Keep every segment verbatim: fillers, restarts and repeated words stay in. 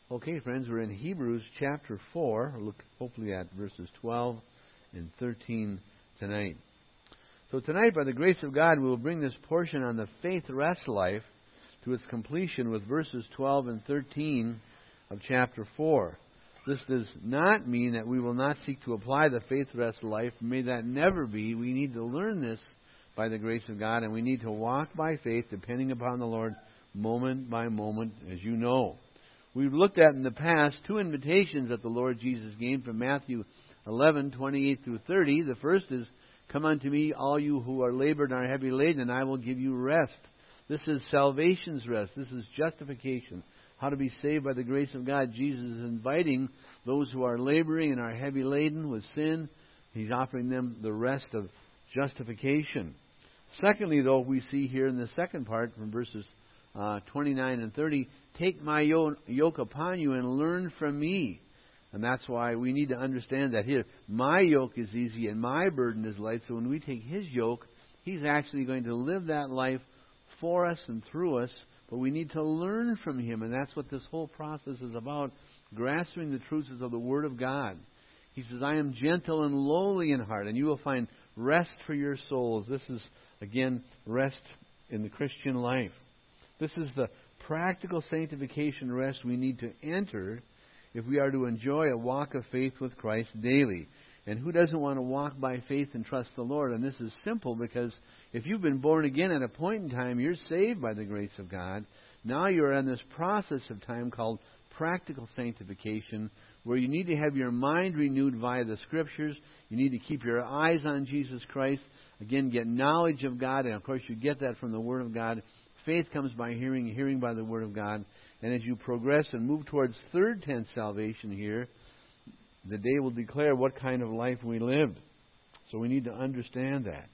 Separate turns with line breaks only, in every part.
Okay, friends, we're in Hebrews chapter four. We'll look hopefully at verses twelve and thirteen tonight. So tonight, by the grace of God, we will bring this portion on the faith rest life to its completion with verses twelve and thirteen of chapter four. This does not mean that we will not seek to apply the faith rest life. May that never be. We need to learn this by the grace of God, and we need to walk by faith, depending upon the Lord, moment by moment, as you know. We've looked at in the past two invitations that the Lord Jesus gave from Matthew eleven, twenty-eight through thirty. The first is, "Come unto me, all you who are labored and are heavy laden, and I will give you rest." This is salvation's rest. This is justification. How to be saved by the grace of God. Jesus is inviting those who are laboring and are heavy laden with sin. He's offering them the rest of justification. Secondly, though, we see here in the second part from verses uh, twenty-nine and thirty, "Take my yoke upon you and learn from me." And that's why we need to understand that here. My yoke is easy and my burden is light. So when we take His yoke, He's actually going to live that life for us and through us. But we need to learn from Him. And that's what this whole process is about. Grasping the truths of the Word of God. He says, "I am gentle and lowly in heart, and you will find rest for your souls." This is, again, rest in the Christian life. This is the practical sanctification rest we need to enter if we are to enjoy a walk of faith with Christ daily. And who doesn't want to walk by faith and trust the Lord? And this is simple, because if you've been born again at a point in time, you're saved by the grace of God. Now you're in this process of time called practical sanctification, where you need to have your mind renewed via the Scriptures. You need to keep your eyes on Jesus Christ. Again, get knowledge of God, and of course you get that from the Word of God. Faith comes by hearing, hearing by the Word of God. And as you progress and move towards third tense salvation here, the day will declare what kind of life we lived. So we need to understand that.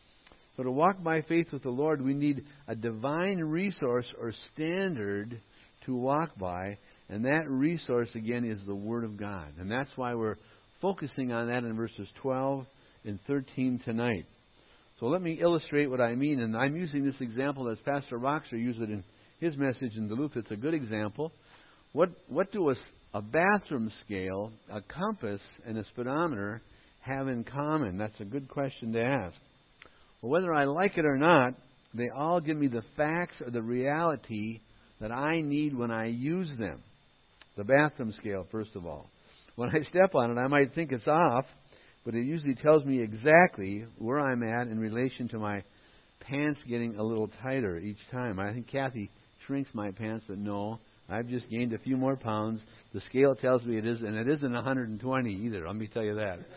So to walk by faith with the Lord, we need a divine resource or standard to walk by. And that resource, again, is the Word of God. And that's why we're focusing on that in verses twelve and thirteen tonight. So let me illustrate what I mean. And I'm using this example as Pastor Roxer used it in his message in Duluth. It's a good example. What what do a, a bathroom scale, a compass, and a speedometer have in common? That's a good question to ask. Well, whether I like it or not, they all give me the facts or the reality that I need when I use them. The bathroom scale, first of all. When I step on it, I might think it's off, but it usually tells me exactly where I'm at in relation to my pants getting a little tighter each time. I think Kathy shrinks my pants, but no, I've just gained a few more pounds. The scale tells me it is, and it isn't one hundred twenty either, let me tell you that.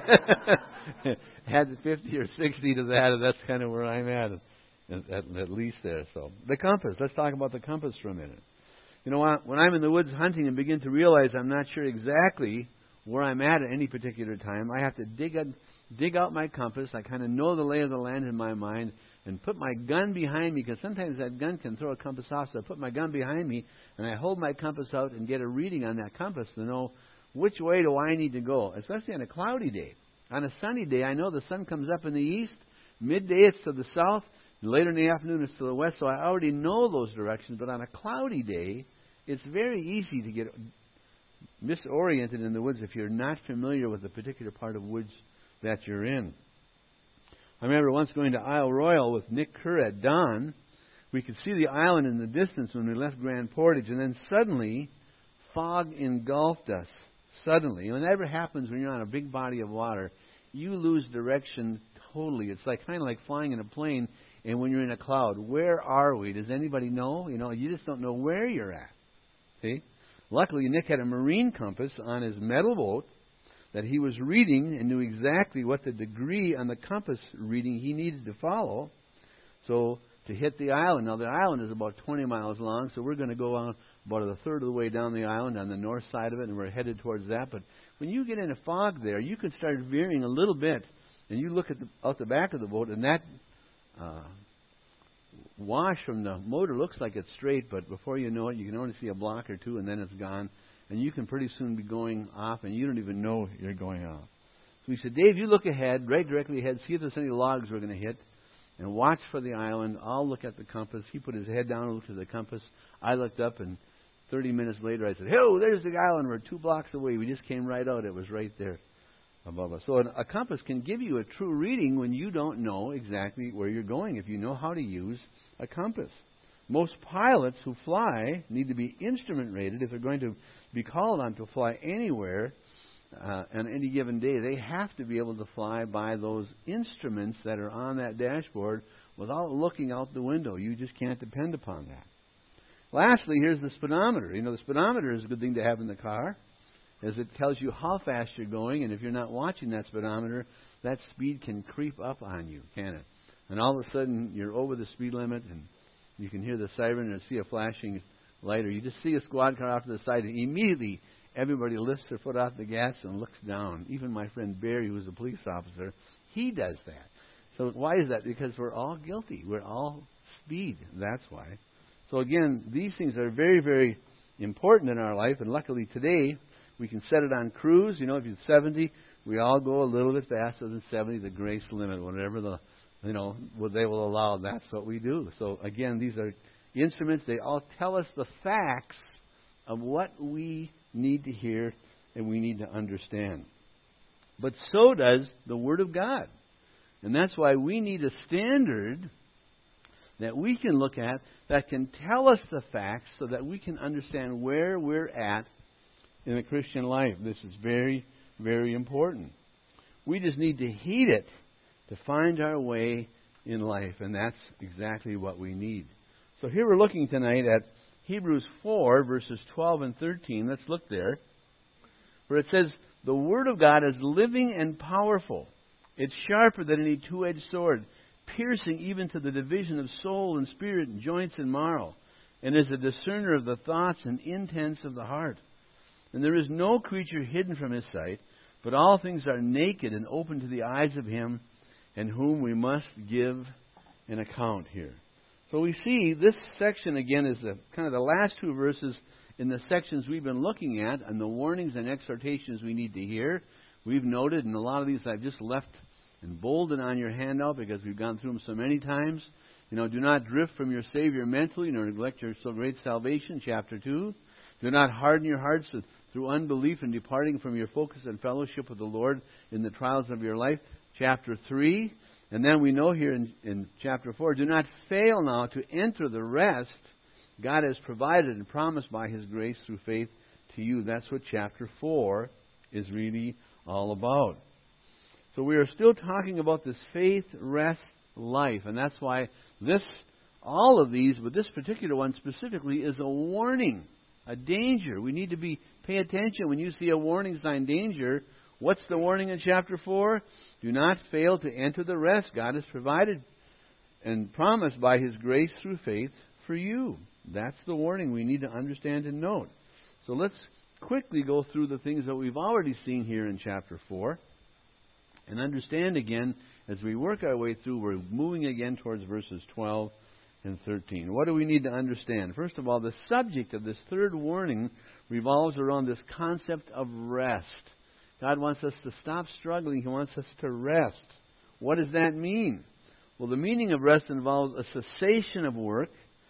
Add fifty or sixty to that, and that's kind of where I'm at, at, at least there. So the compass, let's talk about the compass for a minute. You know, when I'm in the woods hunting and begin to realize I'm not sure exactly where I'm at at any particular time, I have to dig out, dig out my compass. I kind of know the lay of the land in my mind and put my gun behind me, because sometimes that gun can throw a compass off. So I put my gun behind me and I hold my compass out and get a reading on that compass to know which way do I need to go, especially on a cloudy day. On a sunny day, I know the sun comes up in the east. Midday, it's to the south. Later in the afternoon, it's to the west. So I already know those directions. But on a cloudy day, it's very easy to get misoriented in the woods if you're not familiar with the particular part of woods that you're in. I remember once going to Isle Royal with Nick Kerr at dawn. We could see the island in the distance when we left Grand Portage, and then suddenly fog engulfed us. Suddenly. And whenever happens when you're on a big body of water, you lose direction totally. It's like kind of like flying in a plane, and when you're in a cloud, where are we? Does anybody know? You know, you just don't know where you're at. See? Luckily, Nick had a marine compass on his metal boat that he was reading and knew exactly what the degree on the compass reading he needed to follow. So to hit the island, now the island is about twenty miles long, so we're going to go on about a third of the way down the island on the north side of it, and we're headed towards that. But when you get in a fog there, you can start veering a little bit, and you look at the, out the back of the boat, and that uh, wash from the motor looks like it's straight, but before you know it, you can only see a block or two, and then it's gone. And you can pretty soon be going off, and you don't even know you're going off. So he said, "Dave, you look ahead, right directly ahead, see if there's any logs we're going to hit, and watch for the island. I'll look at the compass." He put his head down and looked at the compass. I looked up and thirty minutes later, I said, "Hey, there's the island. We're two blocks away. We just came right out. It was right there above us." So a compass can give you a true reading when you don't know exactly where you're going, if you know how to use a compass. Most pilots who fly need to be instrument rated if they're going to be called on to fly anywhere uh, on any given day. They have to be able to fly by those instruments that are on that dashboard without looking out the window. You just can't depend upon that. Lastly, here's the speedometer. You know, the speedometer is a good thing to have in the car, as it tells you how fast you're going, and if you're not watching that speedometer, that speed can creep up on you, can it? And all of a sudden, you're over the speed limit, and you can hear the siren or see a flashing light, or you just see a squad car off to the side, and immediately everybody lifts their foot off the gas and looks down. Even my friend Barry, who's a police officer, he does that. So why is that? Because we're all guilty. We're all speed. That's why. So again, these things are very, very important in our life, and luckily today we can set it on cruise. You know, if you're seventy, we all go a little bit faster than seventy, the grace limit, whatever the, you know, what they will allow. That's what we do. So again, these are instruments. They all tell us the facts of what we need to hear and we need to understand. But so does the Word of God. And that's why we need a standard that we can look at that can tell us the facts so that we can understand where we're at in the Christian life. This is very, very important. We just need to heed it to find our way in life, and that's exactly what we need. So here we're looking tonight at Hebrews four, verses twelve and thirteen. Let's look there, where it says, "The Word of God is living and powerful. It's sharper than any two-edged sword, piercing even to the division of soul and spirit and joints and marrow, and is a discerner of the thoughts and intents of the heart. And there is no creature hidden from His sight, but all things are naked and open to the eyes of Him, and whom we must give an account." here. So we see this section again is the kind of the last two verses in the sections we've been looking at, and the warnings and exhortations we need to hear. We've noted, and a lot of these I've just left and bolded on your handout because we've gone through them so many times. You know, do not drift from your Savior mentally, nor neglect your so great salvation, chapter two. Do not harden your hearts through unbelief and departing from your focus and fellowship with the Lord in the trials of your life, chapter three. And then we know here in, in chapter four, do not fail now to enter the rest God has provided and promised by His grace through faith to you. That's what chapter four is really all about. So we are still talking about this faith rest life, and that's why this, all of these, but this particular one specifically, is a warning, a danger. We need to be pay attention when you see a warning sign, danger. What's the warning in chapter four? Do not fail to enter the rest God has provided and promised by His grace through faith for you. That's the warning we need to understand and note. So let's quickly go through the things that we've already seen here in chapter four and understand again as we work our way through. We're moving again towards verses twelve and thirteen. What do we need to understand? First of all, the subject of this third warning revolves around this concept of rest. God wants us to stop struggling. He wants us to rest. What does that mean? Well, the meaning of rest involves a cessation of work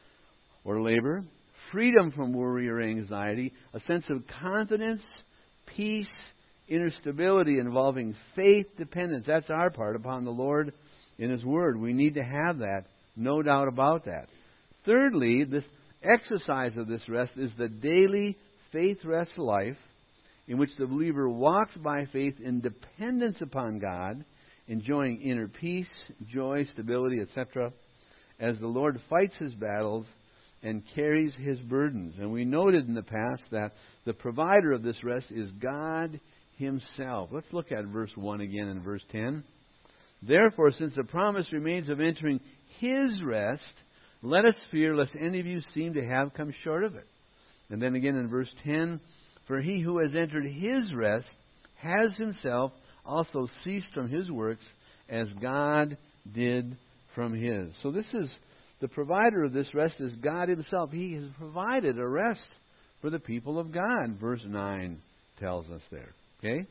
or labor, freedom from worry or anxiety, a sense of confidence, peace, inner stability involving faith dependence. That's our part upon the Lord in His Word. We need to have that, no doubt about that. Thirdly, this exercise of this rest is the daily faith rest life in which the believer walks by faith in dependence upon God, enjoying inner peace, joy, stability, et cetera, as the Lord fights His battles and carries His burdens. And we noted in the past that the provider of this rest is God Himself. Let's look at verse one again and verse ten. "Therefore, since the promise remains of entering His rest, let us fear lest any of you seem to have come short of it." And then again in verse ten, "For he who has entered His rest has himself also ceased from his works as God did from His." So this is the provider of this rest is God Himself. He has provided a rest for the people of God, verse nine tells us there. Okay?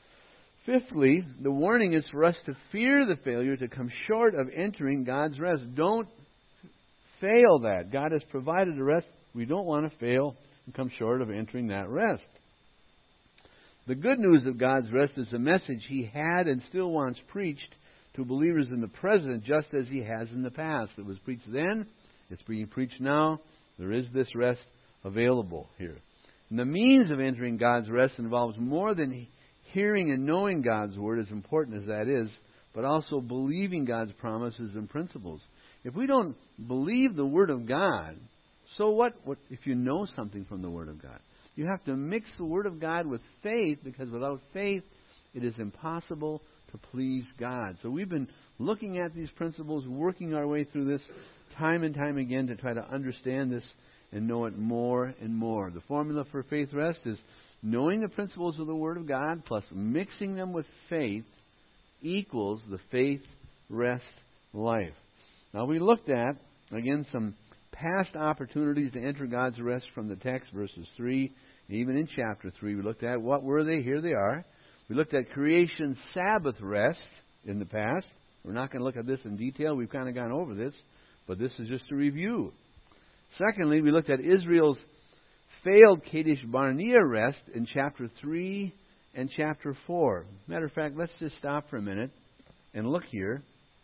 Fifthly, the warning is for us to fear the failure to come short of entering God's rest. Don't fail that. God has provided a rest. We don't want to fail and come short of entering that rest. The good news of God's rest is a message He had and still wants preached to believers in the present, just as He has in the past. It was preached then, it's being preached now. There is this rest available here. And the means of entering God's rest involves more than hearing and knowing God's Word, as important as that is, but also believing God's promises and principles. If we don't believe the Word of God, so what, what if you know something from the Word of God? You have to mix the Word of God with faith, because without faith, it is impossible to please God. So we've been looking at these principles, working our way through this time and time again to try to understand this and know it more and more. The formula for faith rest is knowing the principles of the Word of God plus mixing them with faith equals the faith rest life. Now we looked at, again, some past opportunities to enter God's rest from the text, verses three, even in chapter three. We looked at what were they? Here they are. We looked at creation Sabbath rest in the past. We're not going to look at this in detail. We've kind of gone over this, but this is just a review. Secondly, we looked at Israel's failed Kadesh Barnea rest in chapter three and chapter four. Matter of fact, let's just stop for a minute and look here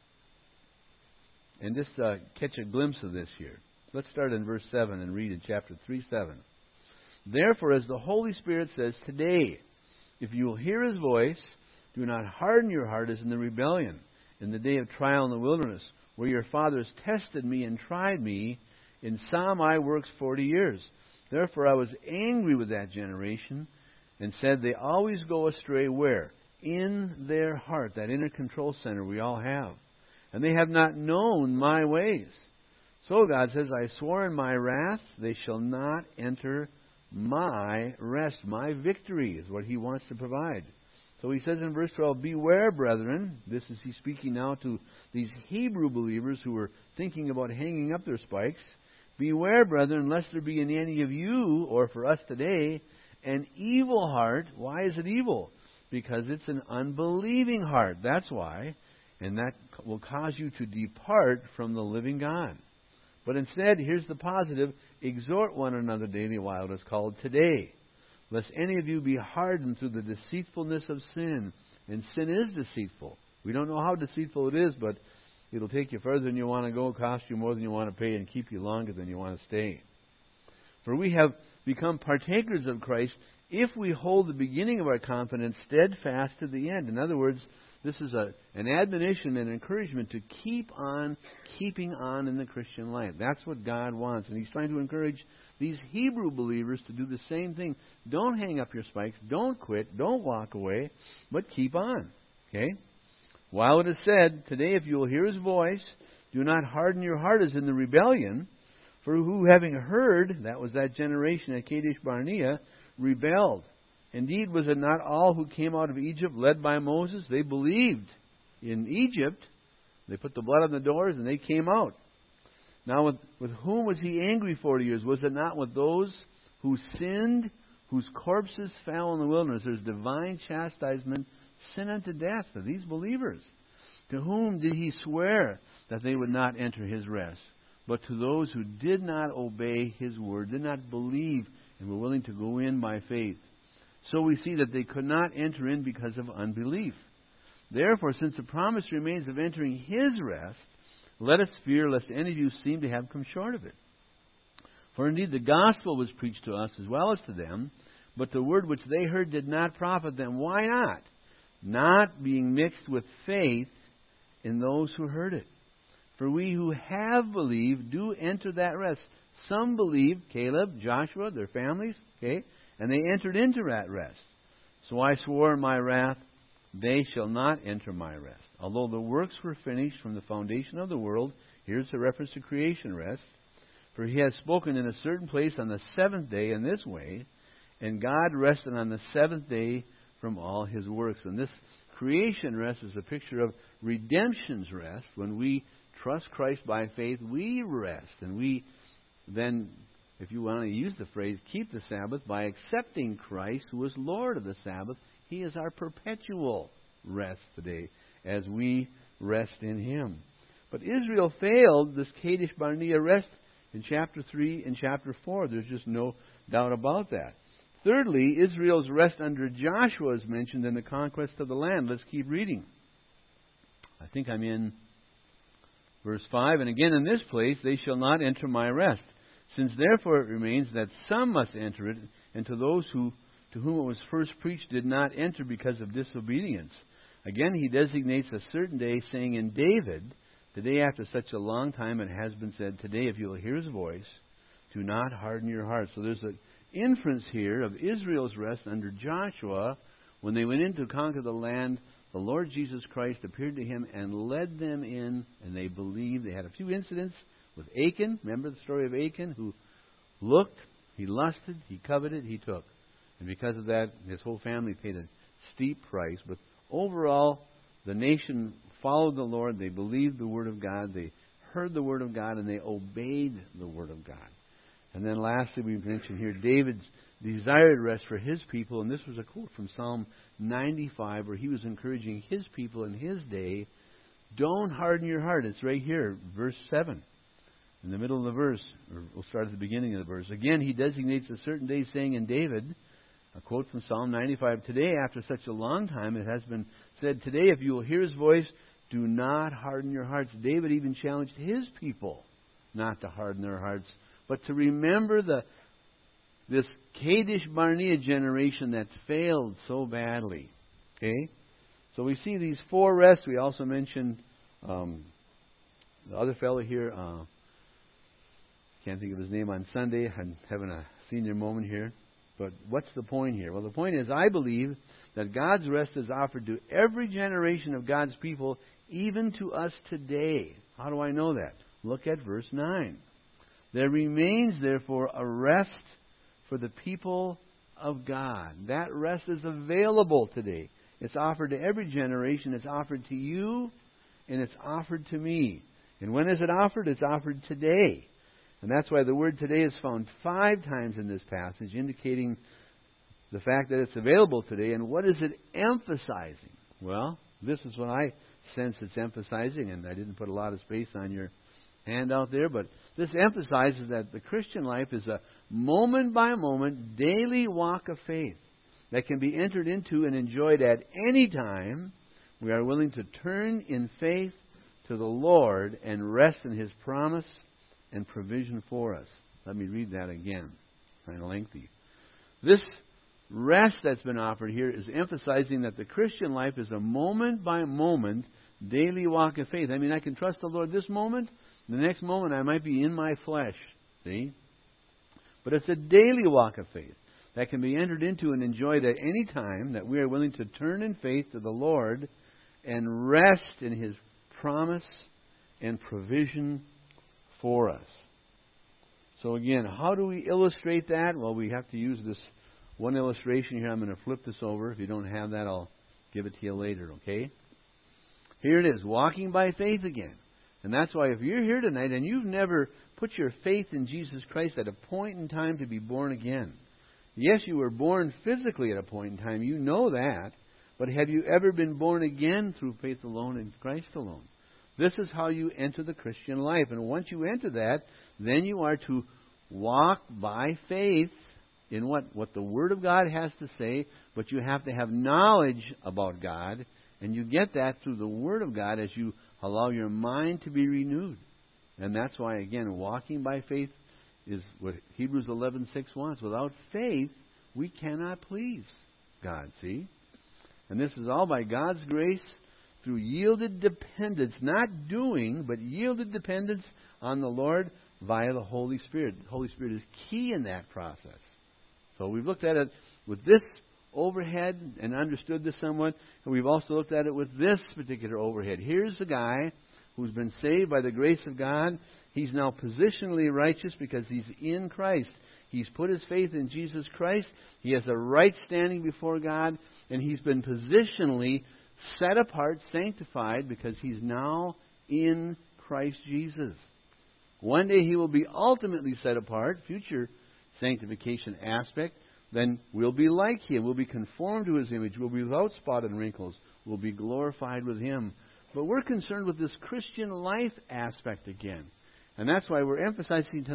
and just uh, catch a glimpse of this here. Let's start in verse seven and read in chapter three, seven. Therefore, as the Holy Spirit says, today, if you will hear His voice, do not harden your heart as in the rebellion, in the day of trial in the wilderness, where your fathers tested me and tried me. In some I worked forty years. Therefore I was angry with that generation, and said, they always go astray where? In their heart, that inner control center we all have. And they have not known my ways. So God says, I swore in my wrath, they shall not enter my rest. My victory is what He wants to provide. So He says in verse twelve, beware, brethren. This is He speaking now to these Hebrew believers who were thinking about hanging up their spikes. Beware, brethren, lest there be in any of you, or for us today, an evil heart. Why is it evil? Because it's an unbelieving heart. That's why. And that will cause you to depart from the living God. But instead, here's the positive. Exhort one another daily while it is called today, lest any of you be hardened through the deceitfulness of sin. And sin is deceitful. We don't know how deceitful it is, but it'll take you further than you want to go, cost you more than you want to pay, and keep you longer than you want to stay. For we have become partakers of Christ if we hold the beginning of our confidence steadfast to the end. In other words, this is a, an admonition and encouragement to keep on keeping on in the Christian life. That's what God wants. And He's trying to encourage these Hebrew believers to do the same thing. Don't hang up your spikes. Don't quit. Don't walk away. But keep on. Okay? While it is said, today if you will hear His voice, do not harden your heart as in the rebellion. For who having heard, that was that generation at Kadesh Barnea, rebelled. Indeed, was it not all who came out of Egypt led by Moses? They believed in Egypt. They put the blood on the doors and they came out. Now, with, with whom was He angry forty years? Was it not with those who sinned, whose corpses fell in the wilderness? There's divine chastisement, sin unto death for these believers. To whom did He swear that they would not enter His rest? But to those who did not obey His word, did not believe, and were willing to go in by faith. So we see that they could not enter in because of unbelief. Therefore, since the promise remains of entering His rest, let us fear lest any of you seem to have come short of it. For indeed the gospel was preached to us as well as to them, but the word which they heard did not profit them. Why not? Not being mixed with faith in those who heard it. For we who have believed do enter that rest. Some believed, Caleb, Joshua, their families, okay, and they entered into that rest. So I swore in my wrath, they shall not enter my rest. Although the works were finished from the foundation of the world, here's a reference to creation rest. For He has spoken in a certain place on the seventh day in this way, and God rested on the seventh day from all His works. And this creation rest is a picture of redemption's rest. When we trust Christ by faith, we rest. And we then, if you want to use the phrase, keep the Sabbath by accepting Christ, who is Lord of the Sabbath. He is our perpetual rest today as we rest in Him. But Israel failed this Kadesh Barnea rest in chapter three and chapter four. There's just no doubt about that. Thirdly, Israel's rest under Joshua is mentioned in the conquest of the land. Let's keep reading. I think I'm in verse five. And again in this place, they shall not enter my rest. Since therefore it remains that some must enter it, and to those who to whom it was first preached did not enter because of disobedience. Again, he designates a certain day, saying in David, the day after such a long time it has been said, today if you will hear his voice, do not harden your heart. So there's an inference here of Israel's rest under Joshua. When they went in to conquer the land, the Lord Jesus Christ appeared to him and led them in, and they believed. They had a few incidents with Achan. Remember the story of Achan, who looked, he lusted, he coveted, he took. And because of that, his whole family paid a steep price. But overall, the nation followed the Lord. They believed the Word of God. They heard the Word of God, and they obeyed the Word of God. And then lastly, we mentioned here David's desired rest for his people. And this was a quote from Psalm ninety-five, where he was encouraging his people in his day, don't harden your heart. It's right here, verse seven. In the middle of the verse, or we'll start at the beginning of the verse. Again, he designates a certain day, saying in David, a quote from Psalm ninety-five, today, after such a long time, it has been said, today, if you will hear his voice, do not harden your hearts. David even challenged his people not to harden their hearts, but to remember the this Kadesh Barnea generation that failed so badly. Okay? So we see these four rests. We also mentioned um, the other fellow here, uh, can't think of his name on Sunday. I'm having a senior moment here. But what's the point here? Well, the point is, I believe that God's rest is offered to every generation of God's people, even to us today. How do I know that? Look at verse nine. There remains, therefore, a rest for the people of God. That rest is available today. It's offered to every generation. It's offered to you, and it's offered to me. And when is it offered? It's offered today. And that's why the word today is found five times in this passage, indicating the fact that it's available today. And what is it emphasizing? Well, this is what I sense it's emphasizing, and I didn't put a lot of space on your handout there, but this emphasizes that the Christian life is a moment-by-moment, daily walk of faith that can be entered into and enjoyed at any time we are willing to turn in faith to the Lord and rest in His promise and provision for us. Let me read that again. Kind of lengthy. This rest that's been offered here is emphasizing that the Christian life is a moment-by-moment daily walk of faith. I mean, I can trust the Lord this moment. The next moment I might be in my flesh. See? But it's a daily walk of faith that can be entered into and enjoyed at any time, that we are willing to turn in faith to the Lord and rest in His promise and provision for us. So again, how do we illustrate that? Well, we have to use this one illustration here. I'm going to flip this over. If you don't have that, I'll give it to you later, okay? Here it is, walking by faith again. And that's why if you're here tonight and you've never put your faith in Jesus Christ at a point in time to be born again. Yes, you were born physically at a point in time. You know that. But have you ever been born again through faith alone in Christ alone? This is how you enter the Christian life. And once you enter that, then you are to walk by faith in what, what the Word of God has to say. But you have to have knowledge about God. And you get that through the Word of God as you allow your mind to be renewed. And that's why, again, walking by faith is what Hebrews eleven six wants. Without faith, we cannot please God, see? And this is all by God's grace through yielded dependence, not doing, but yielded dependence on the Lord via the Holy Spirit. The Holy Spirit is key in that process. So we've looked at it with this overhead and understood this somewhat, and we've also looked at it with this particular overhead. Here's a guy who's been saved by the grace of God. He's now positionally righteous because he's in Christ. He's put his faith in Jesus Christ. He has a right standing before God, and he's been positionally set apart, sanctified, because he's now in Christ Jesus. One day he will be ultimately set apart, future sanctification aspect. Then we'll be like Him. We'll be conformed to His image. We'll be without spot and wrinkles. We'll be glorified with Him. But we're concerned with this Christian life aspect again. And that's why we're emphasizing tonight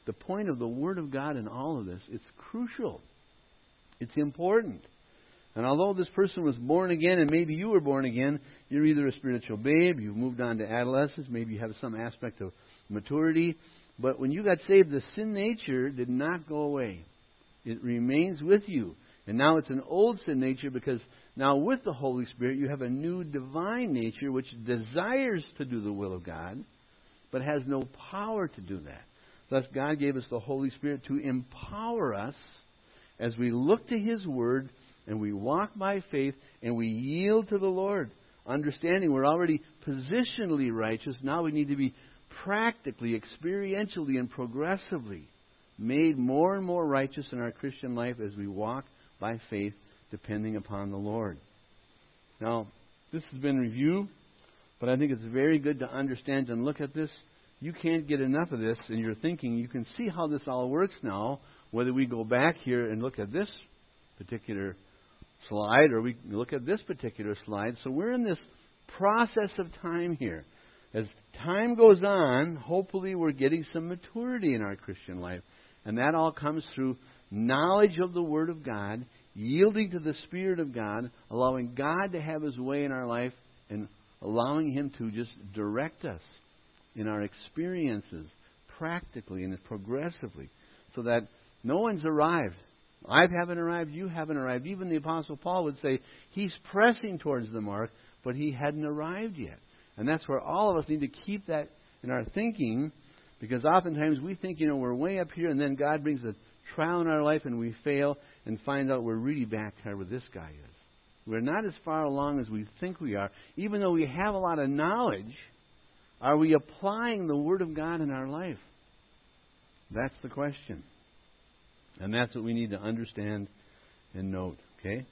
the point of the Word of God in all of this. It's crucial. It's important. And although this person was born again, and maybe you were born again, you're either a spiritual babe, you've moved on to adolescence, maybe you have some aspect of maturity. But when you got saved, the sin nature did not go away. It remains with you. And now it's an old sin nature because now with the Holy Spirit you have a new divine nature which desires to do the will of God, but has no power to do that. Thus God gave us the Holy Spirit to empower us as we look to His Word and we walk by faith and we yield to the Lord. Understanding we're already positionally righteous, now we need to be practically, experientially, and progressively made more and more righteous in our Christian life as we walk by faith, depending upon the Lord. Now, this has been review, but I think it's very good to understand and look at this. You can't get enough of this in your thinking. You can see how this all works now, whether we go back here and look at this particular slide or we look at this particular slide. So we're in this process of time here. As time goes on, hopefully we're getting some maturity in our Christian life. And that all comes through knowledge of the Word of God, yielding to the Spirit of God, allowing God to have His way in our life, and allowing Him to just direct us in our experiences practically and progressively, so that no one's arrived. I haven't arrived, you haven't arrived. Even the Apostle Paul would say he's pressing towards the mark, but he hadn't arrived yet. And that's where all of us need to keep that in our thinking, because oftentimes we think, you know, we're way up here, and then God brings a trial in our life and we fail and find out we're really back there where this guy is. We're not as far along as we think we are. Even though we have a lot of knowledge, are we applying the Word of God in our life? That's the question. And that's what we need to understand and note. Okay?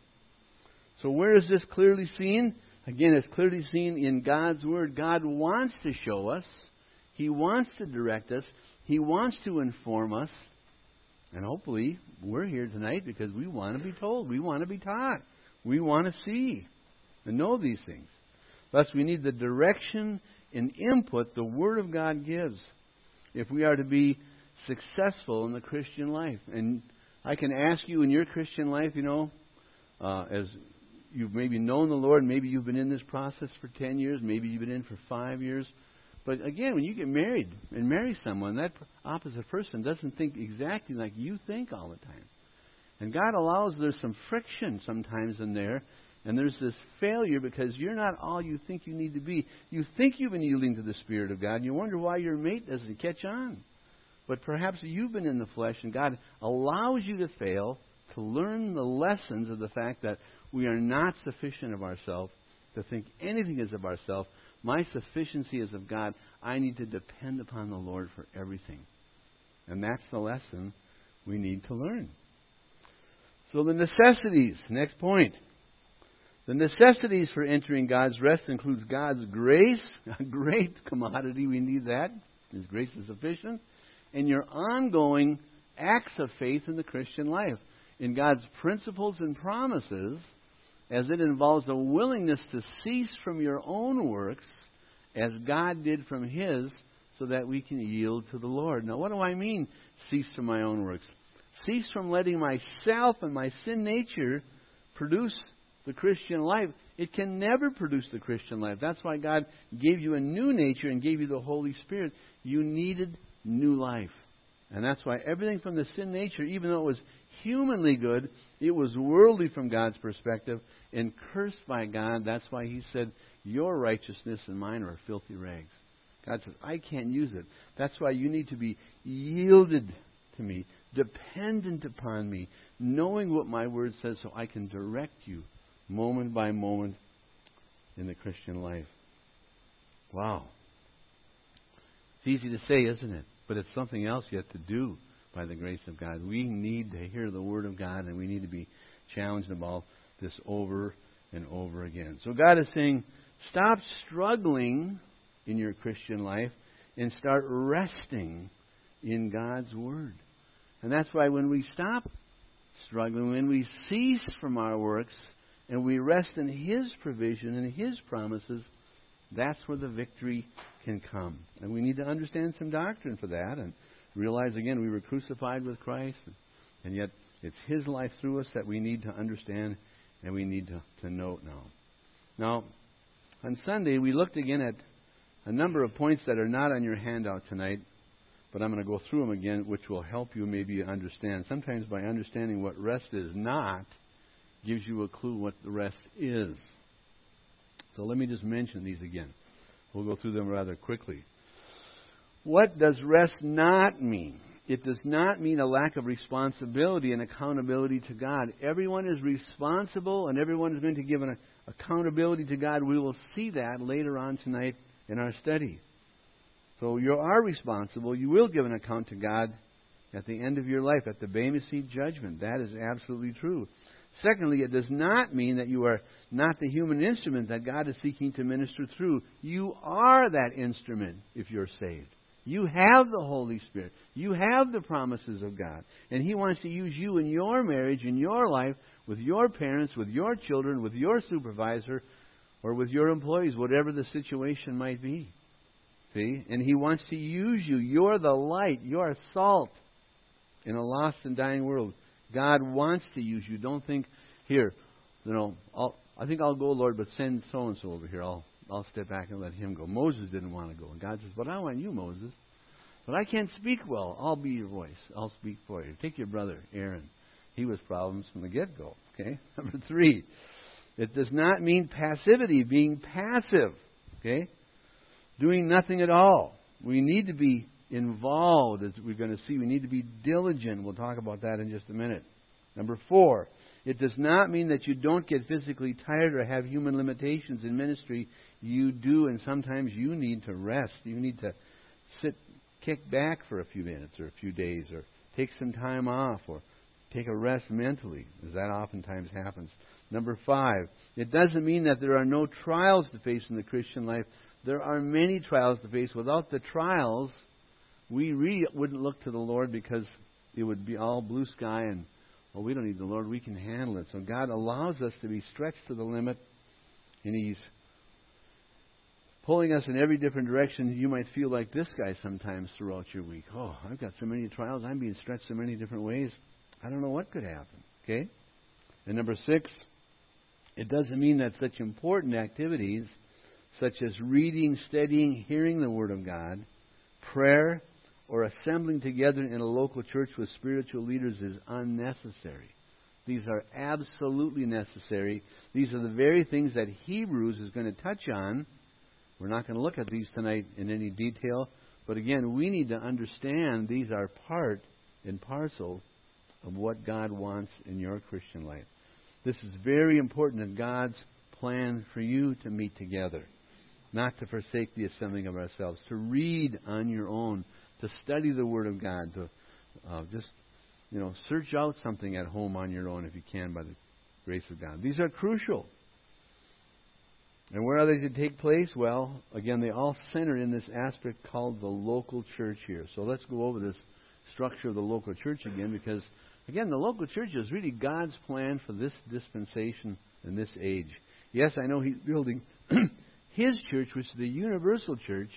So where is this clearly seen? Again, it's clearly seen in God's Word. God wants to show us. He wants to direct us. He wants to inform us. And hopefully we're here tonight because we want to be told. We want to be taught. We want to see and know these things. Thus, we need the direction and input the Word of God gives if we are to be successful in the Christian life. And I can ask you in your Christian life, you know, uh, as you've maybe known the Lord, maybe you've been in this process for ten years, maybe you've been in for five years. But again, when you get married and marry someone, that opposite person doesn't think exactly like you think all the time. And God allows there's some friction sometimes in there, and there's this failure because you're not all you think you need to be. You think you've been yielding to the Spirit of God, and you wonder why your mate doesn't catch on. But perhaps you've been in the flesh, and God allows you to fail to learn the lessons of the fact that we are not sufficient of ourselves to think anything is of ourselves. My sufficiency is of God. I need to depend upon the Lord for everything. And that's the lesson we need to learn. So the necessities, next point. The necessities for entering God's rest includes God's grace, a great commodity. We need that. His grace is sufficient. And your ongoing acts of faith in the Christian life. In God's principles and promises, as it involves a willingness to cease from your own works as God did from His, so that we can yield to the Lord. Now, what do I mean, cease from my own works? Cease from letting myself and my sin nature produce the Christian life. It can never produce the Christian life. That's why God gave you a new nature and gave you the Holy Spirit. You needed new life. And that's why everything from the sin nature, even though it was humanly good, it was worldly from God's perspective and cursed by God. That's why He said, your righteousness and mine are filthy rags. God says, I can't use it. That's why you need to be yielded to me, dependent upon me, knowing what my Word says so I can direct you moment by moment in the Christian life. Wow. It's easy to say, isn't it? But it's something else yet to do by the grace of God. We need to hear the Word of God, and we need to be challenged about this over and over again. So God is saying, stop struggling in your Christian life and start resting in God's Word. And that's why when we stop struggling, when we cease from our works and we rest in His provision and His promises, that's where the victory can come. And we need to understand some doctrine for that. And realize again we were crucified with Christ, and yet it's His life through us that we need to understand and we need to, to note now. Now, on Sunday we looked again at a number of points that are not on your handout tonight, but I'm going to go through them again, which will help you maybe understand. Sometimes by understanding what rest is not, gives you a clue what the rest is. So let me just mention these again. We'll go through them rather quickly. What does rest not mean? It does not mean a lack of responsibility and accountability to God. Everyone is responsible and everyone is going to give an accountability to God. We will see that later on tonight in our study. So you are responsible. You will give an account to God at the end of your life, at the Bema Seat judgment. That is absolutely true. Secondly, it does not mean that you are not the human instrument that God is seeking to minister through. You are that instrument if you're saved. You have the Holy Spirit. You have the promises of God. And He wants to use you in your marriage, in your life, with your parents, with your children, with your supervisor, or with your employees, whatever the situation might be. See? And He wants to use you. You're the light. You're salt in a lost and dying world. God wants to use you. Don't think, here, you know, I'll, I think I'll go, Lord, but send so-and-so over here. I'll I'll step back and let him go. Moses didn't want to go. And God says, but I want you, Moses. But I can't speak well. I'll be your voice. I'll speak for you. Take your brother, Aaron. He was problems from the get-go. Okay? Number three, it does not mean passivity, being passive. Okay? Doing nothing at all. We need to be involved, as we're going to see. We need to be diligent. We'll talk about that in just a minute. Number four, it does not mean that you don't get physically tired or have human limitations in ministry. You do, and sometimes you need to rest. You need to sit, kick back for a few minutes or a few days, or take some time off, or take a rest mentally, as that oftentimes happens. Number five, it doesn't mean that there are no trials to face in the Christian life. There are many trials to face. Without the trials, we really wouldn't look to the Lord, because it would be all blue sky and, well, we don't need the Lord. We can handle it. So God allows us to be stretched to the limit, and He's pulling us in every different direction. You might feel like this guy sometimes throughout your week. Oh, I've got so many trials. I'm being stretched so many different ways. I don't know what could happen. Okay? And number six, it doesn't mean that such important activities such as reading, studying, hearing the Word of God, prayer, or assembling together in a local church with spiritual leaders is unnecessary. These are absolutely necessary. These are the very things that Hebrews is going to touch on. We're not going to look at these tonight in any detail. But again, we need to understand these are part and parcel of what God wants in your Christian life. This is very important in God's plan for you to meet together. Not to forsake the assembling of ourselves. To read on your own. To study the Word of God. To uh, just, you know, search out something at home on your own if you can by the grace of God. These are crucial. And where are they to take place? Well, again, they all center in this aspect called the local church here. So let's go over this structure of the local church again, because, again, the local church is really God's plan for this dispensation and this age. Yes, I know He's building His church, which is the universal church,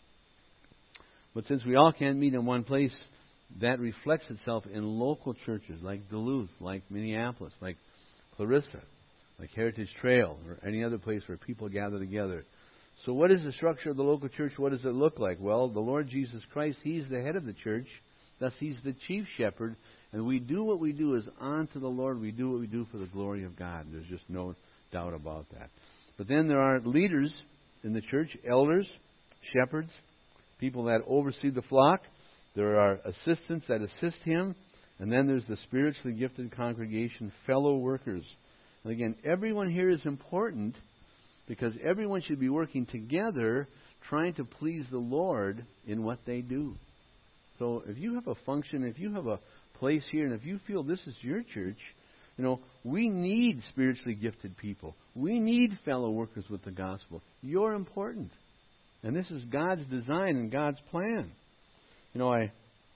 but since we all can't meet in one place, that reflects itself in local churches like Duluth, like Minneapolis, like Clarissa, like Heritage Trail, or any other place where people gather together. So what is the structure of the local church? What does it look like? Well, the Lord Jesus Christ, He's the head of the church. Thus, He's the chief shepherd. And we do what we do is unto the Lord. We do what we do for the glory of God. There's just no doubt about that. But then there are leaders in the church, elders, shepherds, people that oversee the flock. There are assistants that assist him. And then there's the spiritually gifted congregation, fellow workers. And again, everyone here is important because everyone should be working together trying to please the Lord in what they do. So if you have a function, if you have a place here, and if you feel this is your church, you know, we need spiritually gifted people. We need fellow workers with the gospel. You're important. And this is God's design and God's plan. You know, I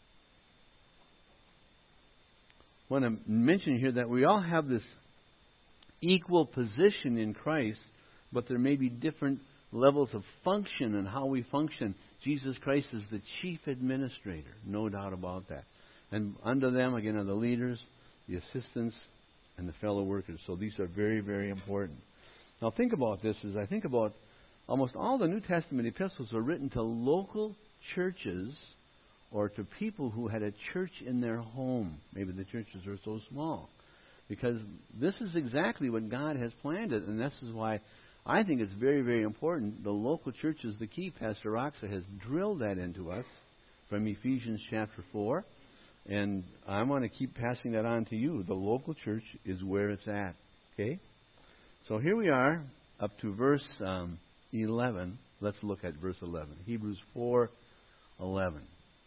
want to mention here that we all have this equal position in Christ, but there may be different levels of function and how we function. Jesus Christ is the chief administrator, no doubt about that. And under them, again, are the leaders, the assistants, and the fellow workers. So these are very, very important. Now think about this as I think about almost all the New Testament epistles are written to local churches or to people who had a church in their home. Maybe the churches are so small. Because this is exactly what God has planned it, and this is why I think it's very, very important. The local church is the key. Pastor Roxa has drilled that into us from Ephesians chapter four, and I want to keep passing that on to you. The local church is where it's at. Okay? So here we are, up to verse um, eleven. Let's look at verse eleven. Hebrews four eleven.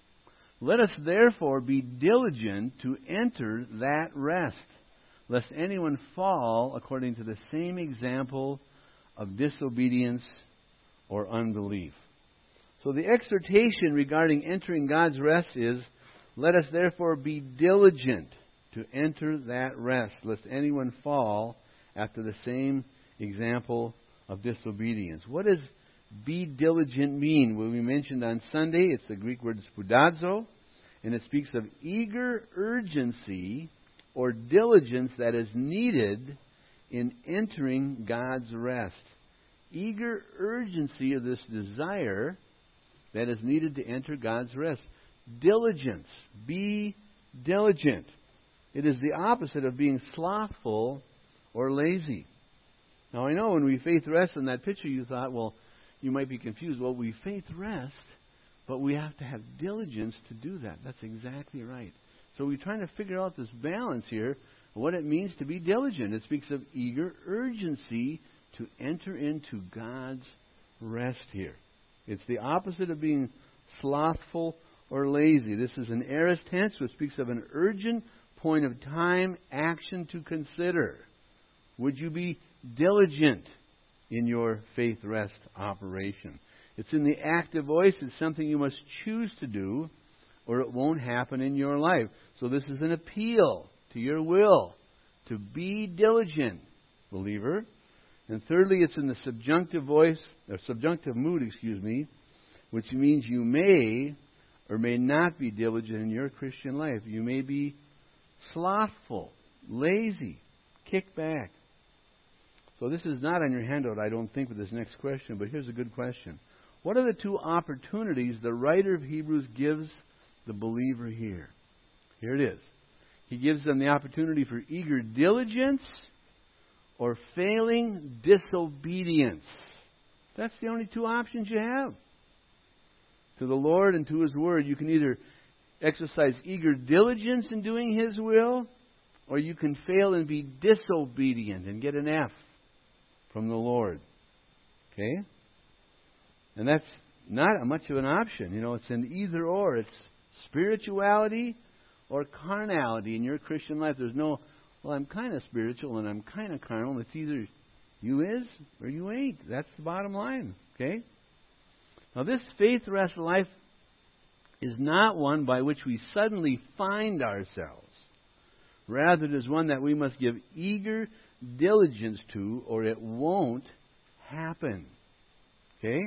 Let us therefore be diligent to enter that rest, lest anyone fall according to the same example of disobedience or unbelief. So the exhortation regarding entering God's rest is, let us therefore be diligent to enter that rest, lest anyone fall after the same example of disobedience. What does be diligent mean? Well, we mentioned on Sunday, it's the Greek word spoudazo, and it speaks of eager urgency or diligence that is needed in entering God's rest. Eager urgency of this desire that is needed to enter God's rest. Diligence. Be diligent. It is the opposite of being slothful or lazy. Now I know when we faith rest in that picture you thought, well, you might be confused. Well, we faith rest, but we have to have diligence to do that. That's exactly right. So we're trying to figure out this balance here, what it means to be diligent. It speaks of eager urgency to enter into God's rest here. It's the opposite of being slothful or lazy. This is an aorist tense, which speaks of an urgent point of time, action to consider. Would you be diligent in your faith rest operation? It's in the active voice. It's something you must choose to do, or it won't happen in your life. So this is an appeal to your will to be diligent, believer. And thirdly, it's in the subjunctive voice, or subjunctive mood, excuse me, which means you may or may not be diligent in your Christian life. You may be slothful, lazy, kick back. So this is not on your handout, I don't think, with this next question, but here's a good question. What are the two opportunities the writer of Hebrews gives the believer here? Here it is. He gives them the opportunity for eager diligence or failing disobedience. That's the only two options you have. To the Lord and to His Word, you can either exercise eager diligence in doing His will, or you can fail and be disobedient and get an F from the Lord. Okay? And that's not much of an option. You know, it's an either or. It's spirituality or carnality in your Christian life. There's no, well, I'm kind of spiritual and I'm kind of carnal. It's either you is or you ain't. That's the bottom line. Okay? Now, this faith rest life is not one by which we suddenly find ourselves. Rather, it is one that we must give eager diligence to, or it won't happen. Okay?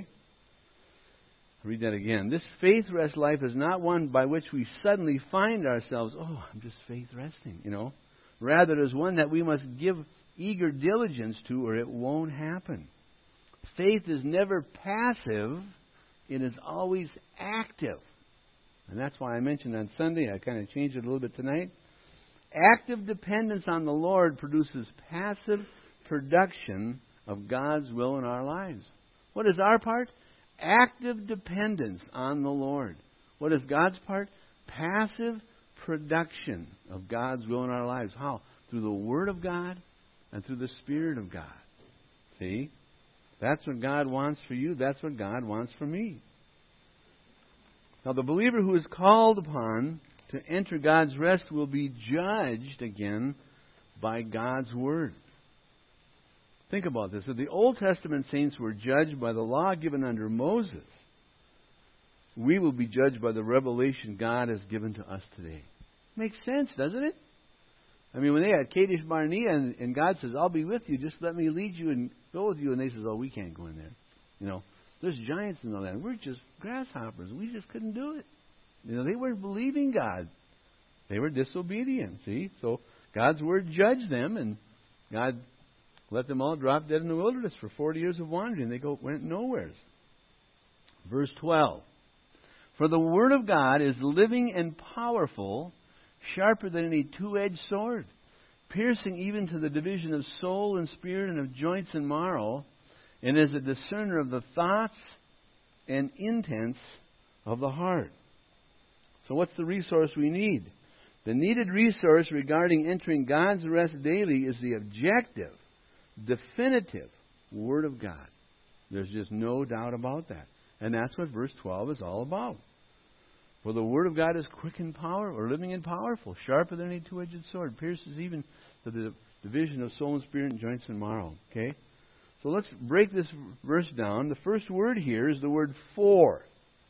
I'll read that again. This faith rest life is not one by which we suddenly find ourselves, oh, I'm just faith resting, you know. Rather, it is one that we must give eager diligence to, or it won't happen. Faith is never passive. It is always active. And that's why I mentioned on Sunday, I kind of changed it a little bit tonight. Active dependence on the Lord produces passive production of God's will in our lives. What is our part? Active dependence on the Lord. What is God's part? Passive production of God's will in our lives. How? Through the Word of God and through the Spirit of God. See? That's what God wants for you. That's what God wants for me. Now, the believer who is called upon to enter God's rest will be judged again by God's Word. Think about this. If the Old Testament saints were judged by the law given under Moses, we will be judged by the revelation God has given to us today. Makes sense, doesn't it? I mean, when they had Kadesh Barnea and, and God says, I'll be with you, just let me lead you and go with you. And they says, oh, we can't go in there. You know, There's giants in the land. We're just grasshoppers. We just couldn't do it. You know, they weren't believing God. They were disobedient, see? So God's Word judged them, and God let them all drop dead in the wilderness for forty years of wandering. They go went nowheres. Verse twelve. For the Word of God is living and powerful, sharper than any two-edged sword, piercing even to the division of soul and spirit and of joints and marrow, and is a discerner of the thoughts and intents of the heart. So what's the resource we need? The needed resource regarding entering God's rest daily is the objective, definitive Word of God. There's just no doubt about that. And that's what verse twelve is all about. For the Word of God is quick and powerful, or living and powerful, sharper than any two-edged sword, pierces even to the division of soul and spirit and joints and marrow. Okay? So let's break this verse down. The first word here is the word for.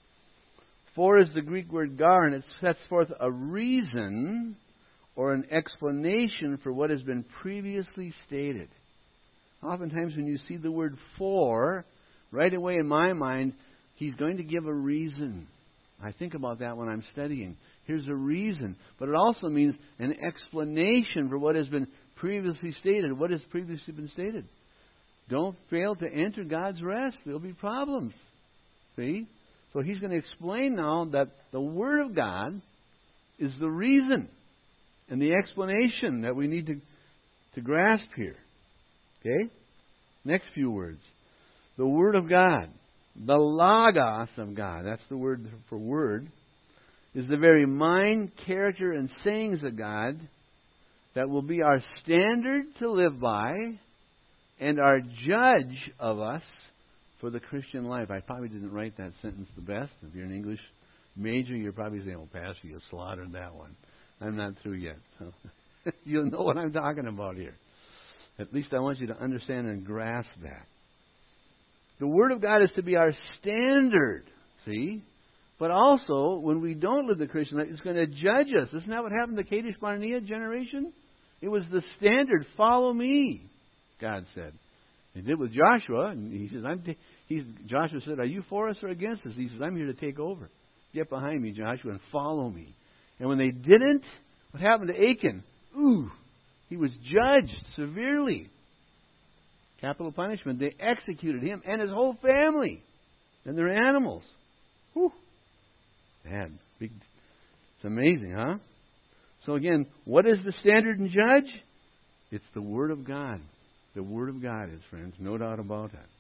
For is the Greek word gar, and it sets forth a reason or an explanation for what has been previously stated. Oftentimes when you see the word for, right away in my mind, he's going to give a reason. I think about that when I'm studying. Here's a reason. But it also means an explanation for what has been previously stated. What has previously been stated? Don't fail to enter God's rest. There'll be problems. See? So he's going to explain now that the Word of God is the reason and the explanation that we need to, to grasp here. Okay? Next few words. The Word of God, the Logos of God, that's the word for word, is the very mind, character, and sayings of God that will be our standard to live by and our judge of us for the Christian life. I probably didn't write that sentence the best. If you're an English major, you're probably saying, oh, Pastor, you slaughtered that one. I'm not through yet. So you'll know what I'm talking about here. At least I want you to understand and grasp that. The Word of God is to be our standard, see? But also, when we don't live the Christian life, it's going to judge us. Isn't that what happened to the Kadesh Barnea generation? It was the standard, follow me, God said. He did with Joshua, and he says, I'm t- he's, Joshua said, are you for us or against us? He says, I'm here to take over. Get behind me, Joshua, and follow me. And when they didn't, what happened to Achan? Ooh, he was judged severely. Capital punishment. They executed him and his whole family and their animals. Whew. Man, big, it's amazing, huh? So again, what is the standard and judge? It's the Word of God. The Word of God is, friends. No doubt about that.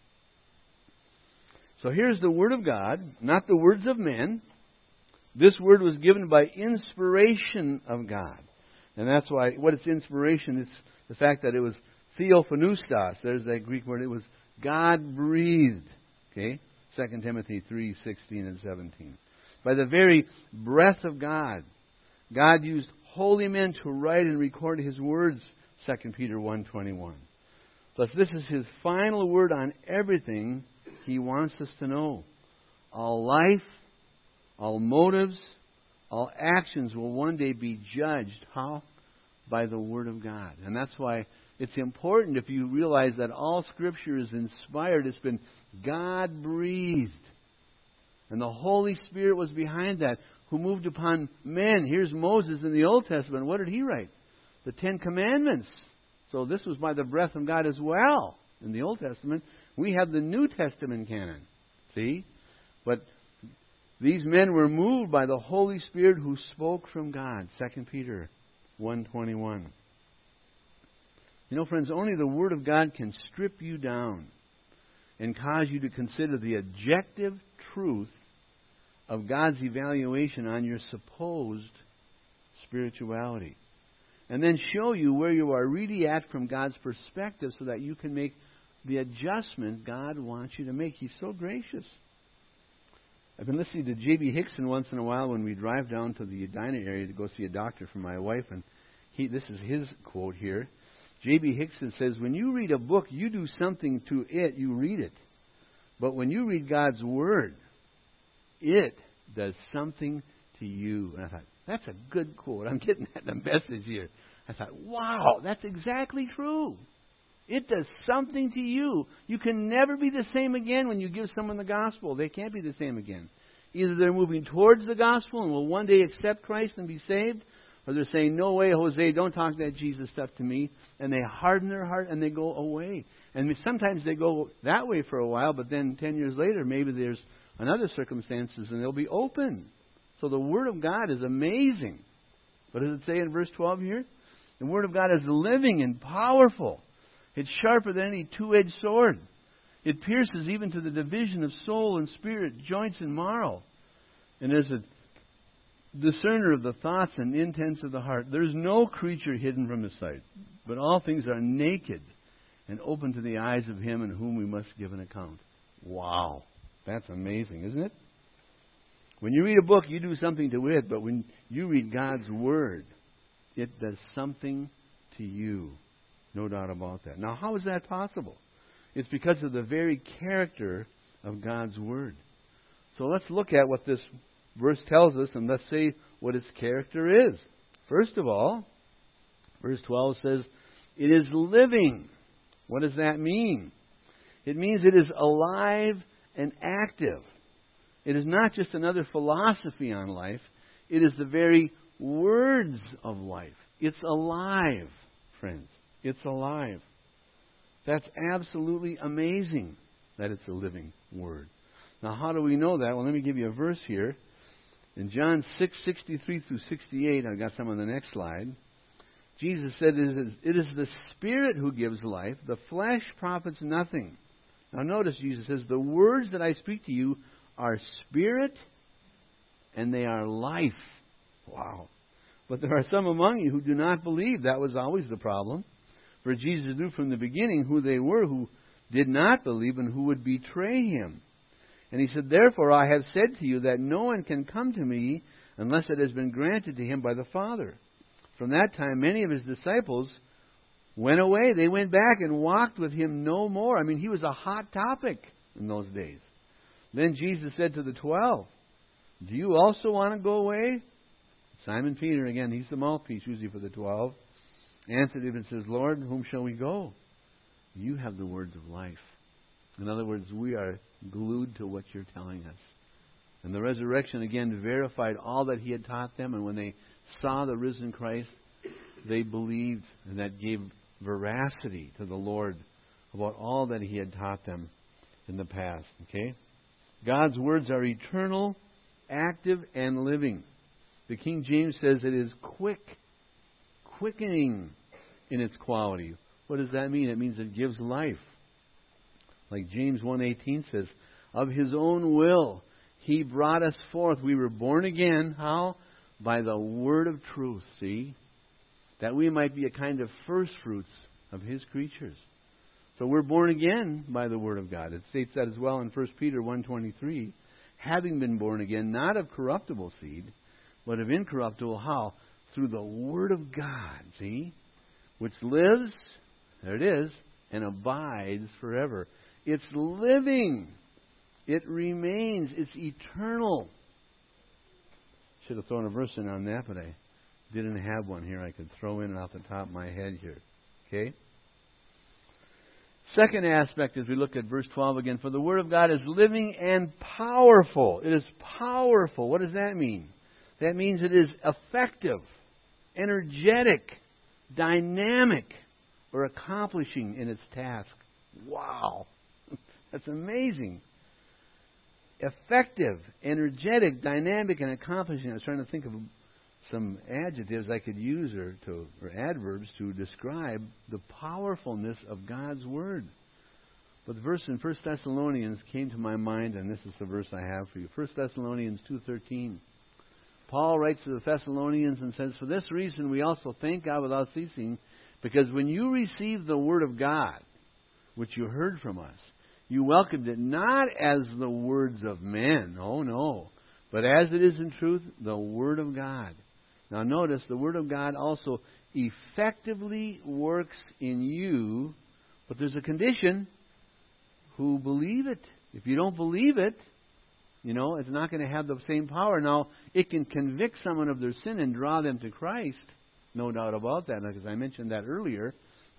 So here's the Word of God, not the words of men. This Word was given by inspiration of God. And that's why, what it's inspiration, it's the fact that it was theophanustos. There's that Greek word. It was God-breathed. Okay? Second Timothy three, sixteen and seventeen. By the very breath of God, God used holy men to write and record His words, Second Peter one, twenty-one. Thus, this is His final word on everything He wants us to know. All life, all motives, all actions will one day be judged. How? By the Word of God. And that's why it's important, if you realize that all Scripture is inspired, it's been God-breathed. And the Holy Spirit was behind that, who moved upon men. Here's Moses in the Old Testament. What did he write? The Ten Commandments. So this was by the breath of God as well. In the Old Testament, we have the New Testament canon. See? But these men were moved by the Holy Spirit who spoke from God. Second Peter one, twenty-one. You know, friends, only the Word of God can strip you down and cause you to consider the objective truth of God's evaluation on your supposed spirituality. And then show you where you are really at from God's perspective so that you can make the adjustment God wants you to make. He's so gracious. I've been listening to J B Hickson once in a while when we drive down to the Edina area to go see a doctor for my wife. And he, this is his quote here. J B Hickson says, when you read a book, you do something to it, you read it. But when you read God's Word, it does something to you. And I thought, that's a good quote. I'm getting that in the message here. I thought, wow, that's exactly true. It does something to you. You can never be the same again when you give someone the gospel. They can't be the same again. Either they're moving towards the gospel and will one day accept Christ and be saved, or they're saying, no way, Jose, don't talk that Jesus stuff to me. And they harden their heart and they go away. And sometimes they go that way for a while, but then ten years later, maybe there's another circumstances and they'll be open. So the Word of God is amazing. What does it say in verse twelve here? The Word of God is living and powerful. It's sharper than any two-edged sword. It pierces even to the division of soul and spirit, joints and marrow. And is a discerner of the thoughts and intents of the heart. There's no creature hidden from His sight, but all things are naked and open to the eyes of Him in whom we must give an account. Wow. That's amazing, isn't it? When you read a book, you do something to it, but when you read God's Word, it does something to you. No doubt about that. Now, how is that possible? It's because of the very character of God's Word. So let's look at what this verse tells us, and let's say what its character is. First of all, verse twelve says, it is living. What does that mean? It means it is alive and active. It is not just another philosophy on life. It is the very words of life. It's alive, friends. It's alive. That's absolutely amazing that it's a living Word. Now, how do we know that? Well, let me give you a verse here. In John six, sixty-three through sixty-eight, I've got some on the next slide. Jesus said, it is, it is the Spirit who gives life. The flesh profits nothing. Now, notice Jesus says, the words that I speak to you are spirit and they are life. Wow. But there are some among you who do not believe. That was always the problem. For Jesus knew from the beginning who they were who did not believe and who would betray Him. And He said, therefore I have said to you that no one can come to me unless it has been granted to him by the Father. From that time many of His disciples went away. They went back and walked with Him no more. I mean, He was a hot topic in those days. Then Jesus said to the twelve, do you also want to go away? Simon Peter, again, he's the mouthpiece usually for the twelve, answered him and says, Lord, whom shall we go? You have the words of life. In other words, we are glued to what you're telling us. And the resurrection again verified all that He had taught them. And when they saw the risen Christ, they believed, and that gave veracity to the Lord about all that He had taught them in the past. Okay? God's words are eternal, active, and living. The King James says it is quick, quickening in its quality. What does that mean? It means it gives life. Like James one eighteen says, of His own will He brought us forth. We were born again. How? By the word of truth, see? That we might be a kind of first fruits of His creatures. So we're born again by the Word of God. It states that as well in First Peter one twenty-three. Having been born again, not of corruptible seed, but of incorruptible. How? Through the Word of God, see? Which lives, there it is, and abides forever. It's living. It remains. It's eternal. Should have thrown a verse in on that, but I didn't have one here I could throw in off the top of my head here. Okay? Second aspect as we look at verse twelve again. For the Word of God is living and powerful. It is powerful. What does that mean? That means it is effective, energetic, dynamic, or accomplishing in its task. Wow. That's amazing. Effective, energetic, dynamic, and accomplishing. I was trying to think of some adjectives I could use or, to, or adverbs to describe the powerfulness of God's Word. But the verse in First Thessalonians came to my mind, and this is the verse I have for you. First Thessalonians two thirteen. Paul writes to the Thessalonians and says, for this reason we also thank God without ceasing, because when you received the Word of God, which you heard from us, you welcomed it not as the words of men, oh no, but as it is in truth, the Word of God. Now notice, the Word of God also effectively works in you, but there's a condition, who believe it. If you don't believe it, you know, it's not going to have the same power. Now, it can convict someone of their sin and draw them to Christ, no doubt about that, because I mentioned that earlier,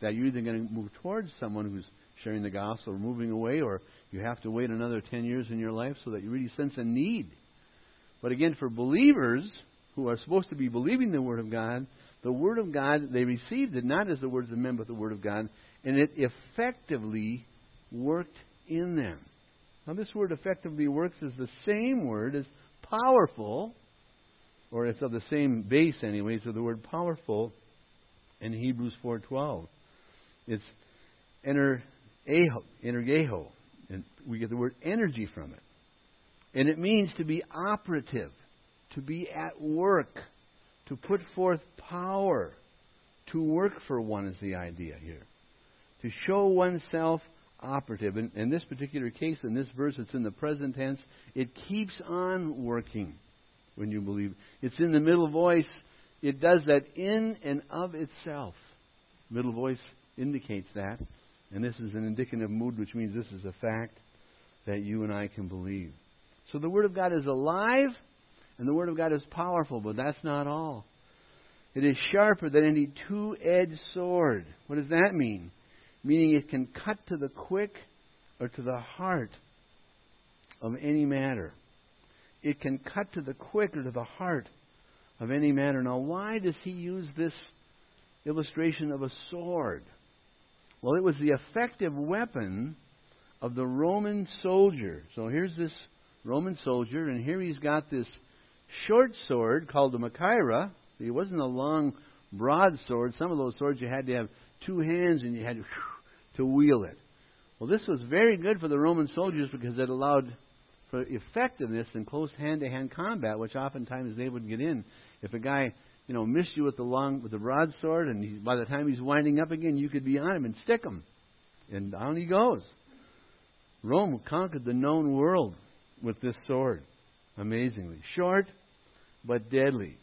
that you're either going to move towards someone who's sharing the gospel or moving away, or you have to wait another ten years in your life so that you really sense a need. But again, for believers who are supposed to be believing the Word of God, the Word of God, they received it not as the words of men, but the Word of God, and it effectively worked in them. Now, this word effectively works is the same word as powerful, or it's of the same base anyway, so the word powerful in Hebrews four twelve. It's energeho, energeho, and we get the word energy from it. And it means to be operative, to be at work, to put forth power, to work for one is the idea here. To show oneself operative. In, in this particular case, in this verse, it's in the present tense. It keeps on working when you believe. It's in the middle voice. It does that in and of itself. Middle voice indicates that. And this is an indicative mood, which means this is a fact that you and I can believe. So the Word of God is alive, and the Word of God is powerful, but that's not all. It is sharper than any two-edged sword. What does that mean? Meaning it can cut to the quick or to the heart of any matter. It can cut to the quick or to the heart of any matter. Now, why does he use this illustration of a sword? Well, it was the effective weapon of the Roman soldier. So here's this Roman soldier, and here he's got this short sword called the Machaira. It wasn't a long, broad sword. Some of those swords you had to have two hands and you had to, to wield it. Well, this was very good for the Roman soldiers because it allowed for effectiveness in close hand-to-hand combat, which oftentimes they would get in. If a guy, you know, missed you with the long, with the broadsword, and he, by the time he's winding up again, you could be on him and stick him, and down he goes. Rome conquered the known world with this sword, amazingly short but deadly.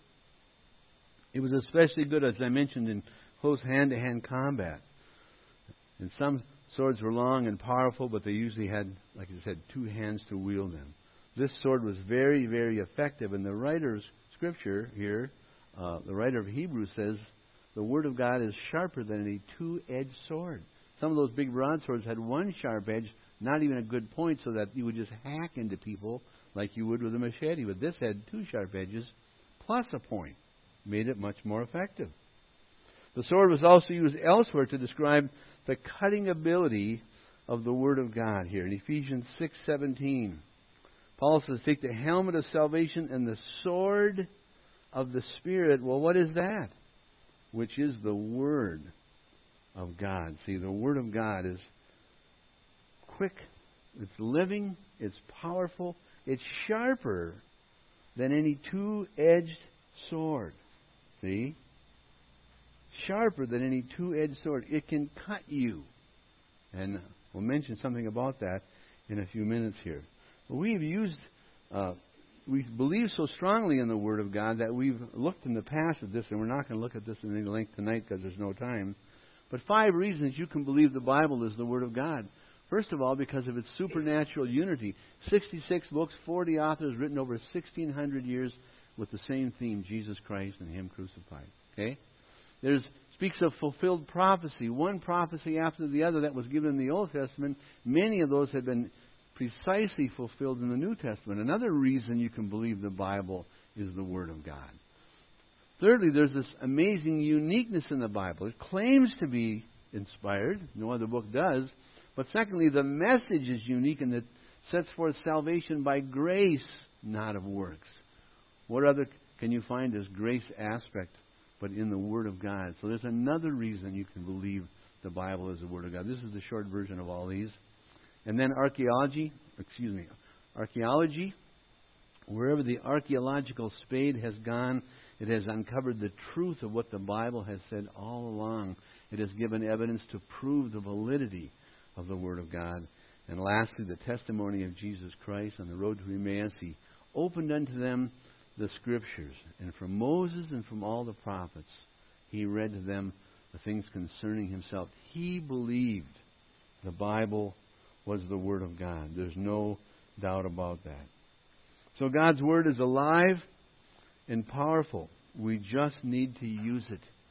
It was especially good, as I mentioned, in close hand-to-hand combat. And some swords were long and powerful, but they usually had, like I said, two hands to wield them. This sword was very, very effective. And the writer's scripture here, uh, the writer of Hebrews says, the Word of God is sharper than any two-edged sword. Some of those big broadswords had one sharp edge, not even a good point, so that you would just hack into people like you would with a machete. But this had two sharp edges plus a point. Made it much more effective. The sword was also used elsewhere to describe the cutting ability of the Word of God here. In Ephesians six seventeen, Paul says, take the helmet of salvation and the sword of the Spirit. Well, what is that? Which is the Word of God. See, the Word of God is quick, it's living, it's powerful, it's sharper than any two-edged sword. See? Sharper than any two-edged sword. It can cut you. And we'll mention something about that in a few minutes here. But we've used, uh, we believe so strongly in the Word of God that we've looked in the past at this, and we're not going to look at this in any length tonight because there's no time. But five reasons you can believe the Bible is the Word of God. First of all, because of its supernatural unity. sixty-six books, forty authors, written over sixteen hundred years with the same theme, Jesus Christ and Him crucified. Okay? There's speaks of fulfilled prophecy, one prophecy after the other that was given in the Old Testament. Many of those have been precisely fulfilled in the New Testament. Another reason you can believe the Bible is the Word of God. Thirdly, there's this amazing uniqueness in the Bible. It claims to be inspired. No other book does. But secondly, the message is unique and it sets forth salvation by grace, not of works. What other can you find as grace aspect but in the Word of God? So there's another reason you can believe the Bible is the Word of God. This is the short version of all these. And then archaeology, excuse me, archaeology, wherever the archaeological spade has gone, it has uncovered the truth of what the Bible has said all along. It has given evidence to prove the validity of the Word of God. And lastly, the testimony of Jesus Christ on the road to Emmaus. He opened unto them the Scriptures, and from Moses and from all the prophets, he read to them the things concerning himself. He believed the Bible was the Word of God. There's no doubt about that. So God's Word is alive and powerful. We just need to use it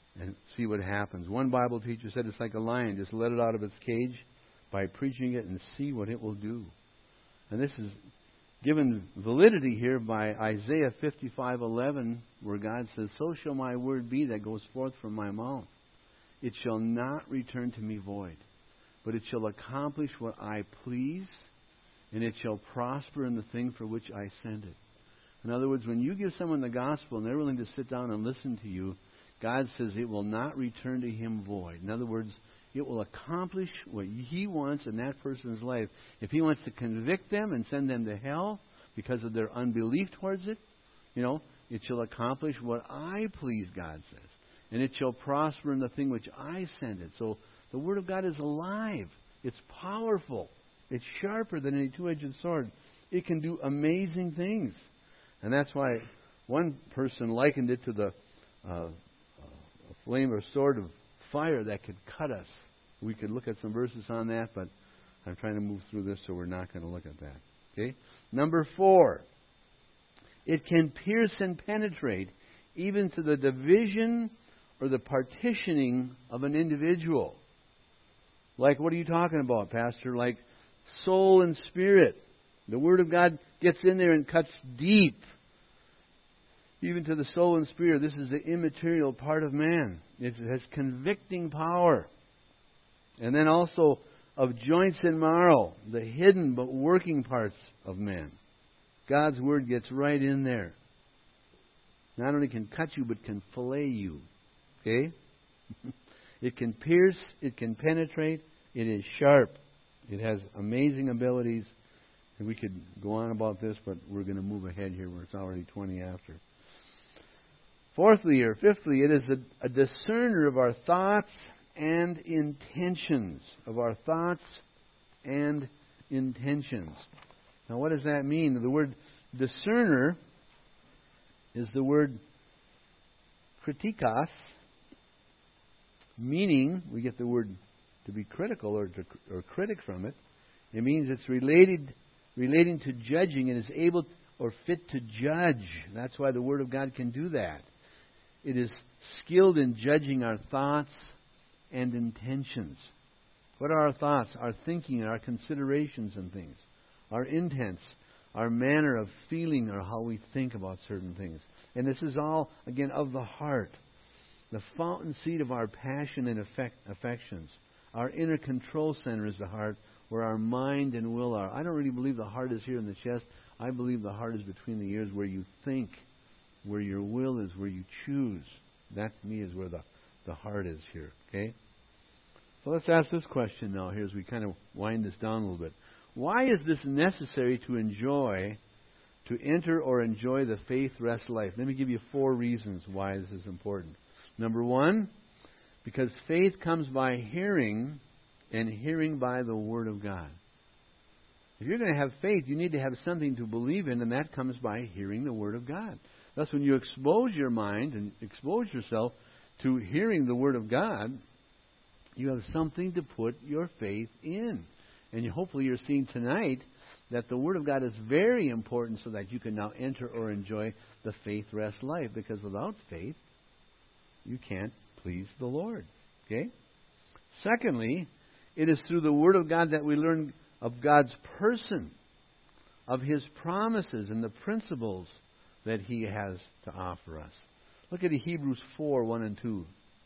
and see what happens. One Bible teacher said it's like a lion. Just let it out of its cage by preaching it and see what it will do. And this is given validity here by Isaiah fifty-five eleven, where God says, "So shall my word be that goes forth from my mouth. It shall not return to me void, but it shall accomplish what I please, and it shall prosper in the thing for which I send it." In other words, when you give someone the gospel and they're willing to sit down and listen to you, God says it will not return to him void. In other words, it will accomplish what he wants in that person's life. If he wants to convict them and send them to hell because of their unbelief towards it, you know, it shall accomplish what I please, God says. And it shall prosper in the thing which I send it. So the Word of God is alive. It's powerful. It's sharper than any two-edged sword. It can do amazing things. And that's why one person likened it to the uh, a flame or sword of fire that could cut us. We could look at some verses on that, but I'm trying to move through this, so we're not going to look at that. Okay? Number four, it can pierce and penetrate even to the division or the partitioning of an individual. Like, what are you talking about, Pastor? Like soul and spirit. The Word of God gets in there and cuts deep, even to the soul and spirit. This is the immaterial part of man. It has convicting power. And then also of joints and marrow, the hidden but working parts of man. God's Word gets right in there. Not only can cut you, but can fillet you. Okay? It can pierce, it can penetrate, it is sharp. It has amazing abilities. And we could go on about this, but we're going to move ahead here where it's already twenty after. Fourthly or fifthly, it is a, a discerner of our thoughts and intentions. Of our thoughts and intentions. Now, what does that mean? The word discerner is the word kritikos, meaning, we get the word to be critical or, to, or critic from it. It means it's related, relating to judging and is able or fit to judge. That's why the Word of God can do that. It is skilled in judging our thoughts and intentions. What are our thoughts? Our thinking, our considerations and things. Our intents, our manner of feeling or how we think about certain things. And this is all, again, of the heart. The fountain seat of our passion and affect, affections. Our inner control center is the heart, where our mind and will are. I don't really believe the heart is here in the chest. I believe the heart is between the ears, where you think, where your will is, where you choose. That, to me, is where the, the heart is here. Okay? So let's ask this question now here as we kind of wind this down a little bit. Why is this necessary to enjoy, to enter or enjoy the faith rest life? Let me give you four reasons why this is important. Number one, because faith comes by hearing, and hearing by the Word of God. If you're going to have faith, you need to have something to believe in, and that comes by hearing the Word of God. Thus, when you expose your mind and expose yourself to hearing the Word of God, you have something to put your faith in. And you, hopefully you're seeing tonight that the Word of God is very important so that you can now enter or enjoy the faith rest life. Because without faith, you can't please the Lord. Okay? Secondly, it is through the Word of God that we learn of God's person, of His promises and the principles that He has to offer us. Look at Hebrews four, one and two.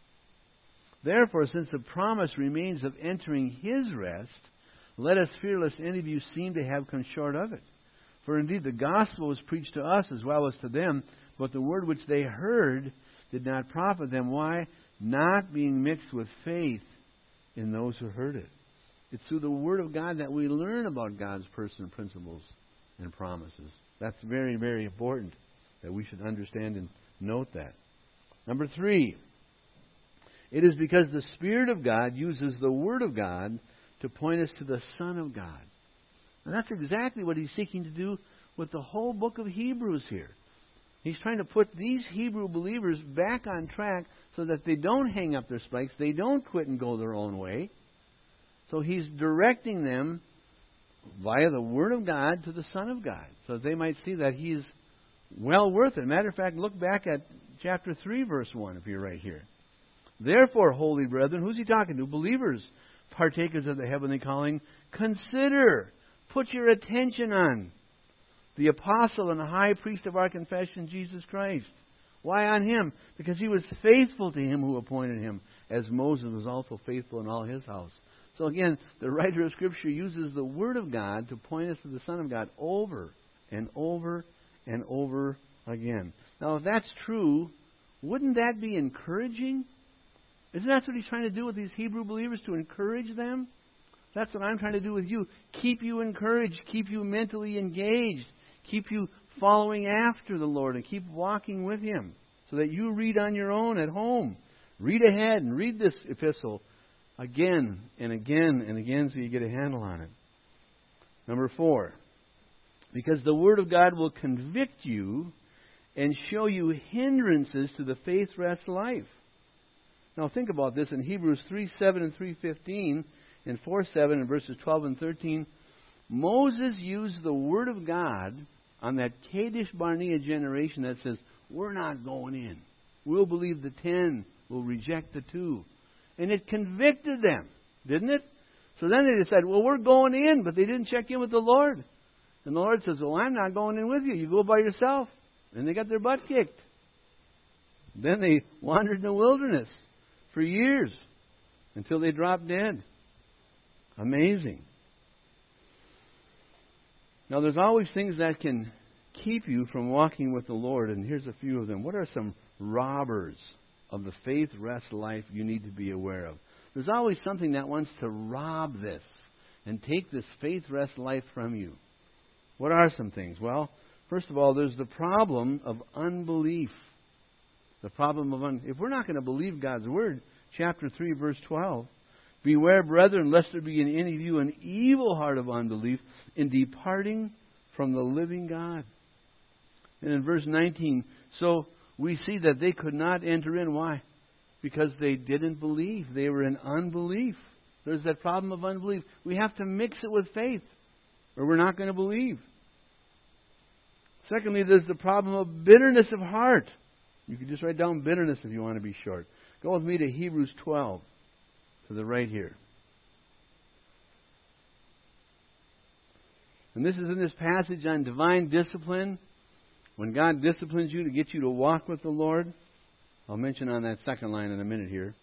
Therefore, since the promise remains of entering His rest, let us fear lest any of you seem to have come short of it. For indeed the gospel was preached to us as well as to them, but the word which they heard did not profit them. Why? Not being mixed with faith in those who heard it. It's through the Word of God that we learn about God's person, principles, and promises. That's very, very important that we should understand and note that. Number three, it is because the Spirit of God uses the Word of God to point us to the Son of God. And that's exactly what He's seeking to do with the whole book of Hebrews here. He's trying to put these Hebrew believers back on track so that they don't hang up their spikes, they don't quit and go their own way. So He's directing them via the Word of God to the Son of God, so that they might see that He is well worth it. Matter of fact, look back at chapter three, verse one, if you're right here. Therefore, holy brethren, who's he talking to? Believers, partakers of the heavenly calling, consider, put your attention on the apostle and the high priest of our confession, Jesus Christ. Why on him? Because he was faithful to him who appointed him, as Moses was also faithful in all his house. So again, the writer of Scripture uses the Word of God to point us to the Son of God over and over and over again. Now, if that's true, wouldn't that be encouraging? Isn't that what he's trying to do with these Hebrew believers, to encourage them? That's what I'm trying to do with you. Keep you encouraged, keep you mentally engaged, keep you following after the Lord, and keep walking with Him, so that you read on your own at home. Read ahead and read this epistle again and again and again so you get a handle on it. Number four, because the Word of God will convict you and show you hindrances to the faith-rest life. Now think about this in Hebrews three seven and three fifteen and four seven and verses twelve and thirteen. Moses used the Word of God on that Kadesh Barnea generation that says, we're not going in. We'll believe the ten, we'll reject the two. And it convicted them, didn't it? So then they decided, well, we're going in, but they didn't check in with the Lord. And the Lord says, well, I'm not going in with you. You go by yourself. And they got their butt kicked. Then they wandered in the wilderness for years until they dropped dead. Amazing. Now, there's always things that can keep you from walking with the Lord, and here's a few of them. What are some robbers of the faith rest life you need to be aware of? There's always something that wants to rob this and take this faith rest life from you. What are some things? Well, first of all, there's the problem of unbelief. The problem of un- if we're not going to believe God's Word, chapter three, verse twelve, beware, brethren, lest there be in any of you an evil heart of unbelief in departing from the living God. And in verse nineteen, so we see that they could not enter in. Why? Because they didn't believe. They were in unbelief. There's that problem of unbelief. We have to mix it with faith, or we're not going to believe. Secondly, there's the problem of bitterness of heart. You can just write down bitterness if you want to be short. Go with me to Hebrews twelve, to the right here. And this is in this passage on divine discipline. When God disciplines you to get you to walk with the Lord. I'll mention on that second line in a minute here.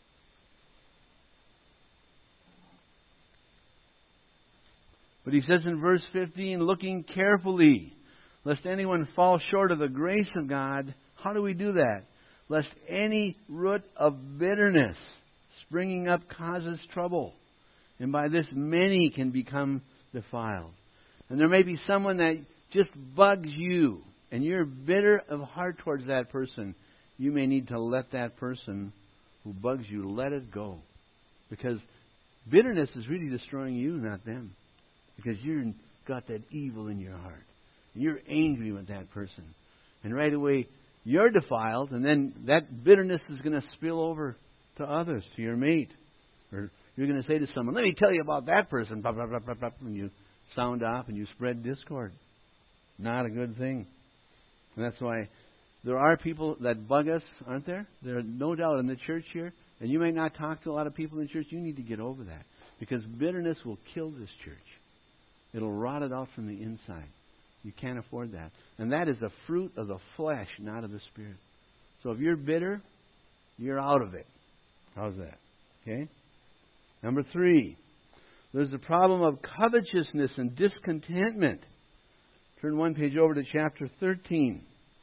But he says in verse fifteen, looking carefully, lest anyone fall short of the grace of God. How do we do that? Lest any root of bitterness springing up causes trouble. And by this many can become defiled. And there may be someone that just bugs you, and you're bitter of heart towards that person. You may need to let that person who bugs you, let it go. Because bitterness is really destroying you, not them. Because you've got that evil in your heart. You're angry with that person. And right away, you're defiled, and then that bitterness is going to spill over to others, to your mate. Or you're going to say to someone, let me tell you about that person. Blah, blah, blah, blah, blah, and you sound off and you spread discord. Not a good thing. And that's why there are people that bug us, aren't there? There are no doubt in the church here. And you may not talk to a lot of people in the church. You need to get over that. Because bitterness will kill this church. It'll rot it out from the inside. You can't afford that. And that is a fruit of the flesh, not of the Spirit. So if you're bitter, you're out of it. How's that? Okay? Number three, there's the problem of covetousness and discontentment. Turn one page over to chapter thirteen.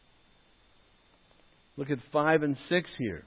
Look at five and six here.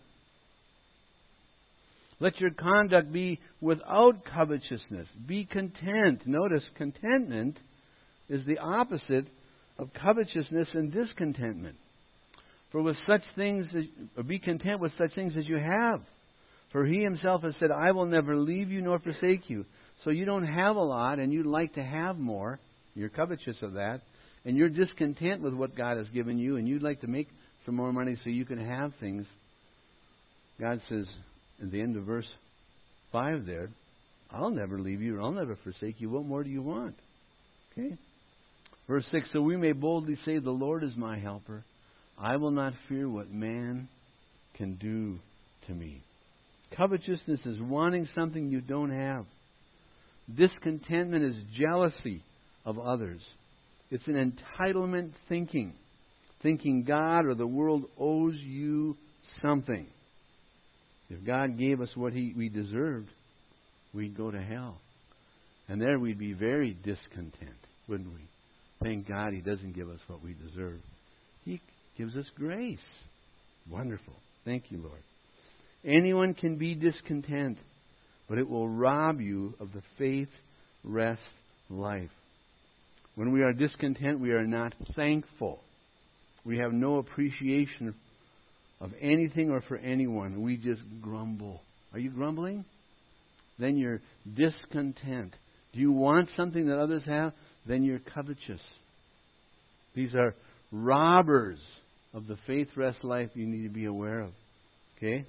Let your conduct be without covetousness. Be content. Notice, contentment is the opposite of covetousness and discontentment. For with such things, or be content with such things as you have. For He Himself has said, I will never leave you nor forsake you. So you don't have a lot and you'd like to have more. You're covetous of that. And you're discontent with what God has given you and you'd like to make some more money so you can have things. God says at the end of verse five there, I'll never leave you or I'll never forsake you. What more do you want? Okay. Verse six, so we may boldly say, the Lord is my helper. I will not fear what man can do to me. Covetousness is wanting something you don't have. Discontentment is jealousy of others. It's an entitlement thinking. Thinking God or the world owes you something. If God gave us what he, we deserved, we'd go to hell. And there we'd be very discontent, wouldn't we? Thank God He doesn't give us what we deserve. He gives us grace. Wonderful. Thank you, Lord. Anyone can be discontent, but it will rob you of the faith, rest, life. When we are discontent, we are not thankful. We have no appreciation of anything or for anyone. We just grumble. Are you grumbling? Then you're discontent. Do you want something that others have? Then you're covetous. These are robbers of the faith, rest, life you need to be aware of. Okay?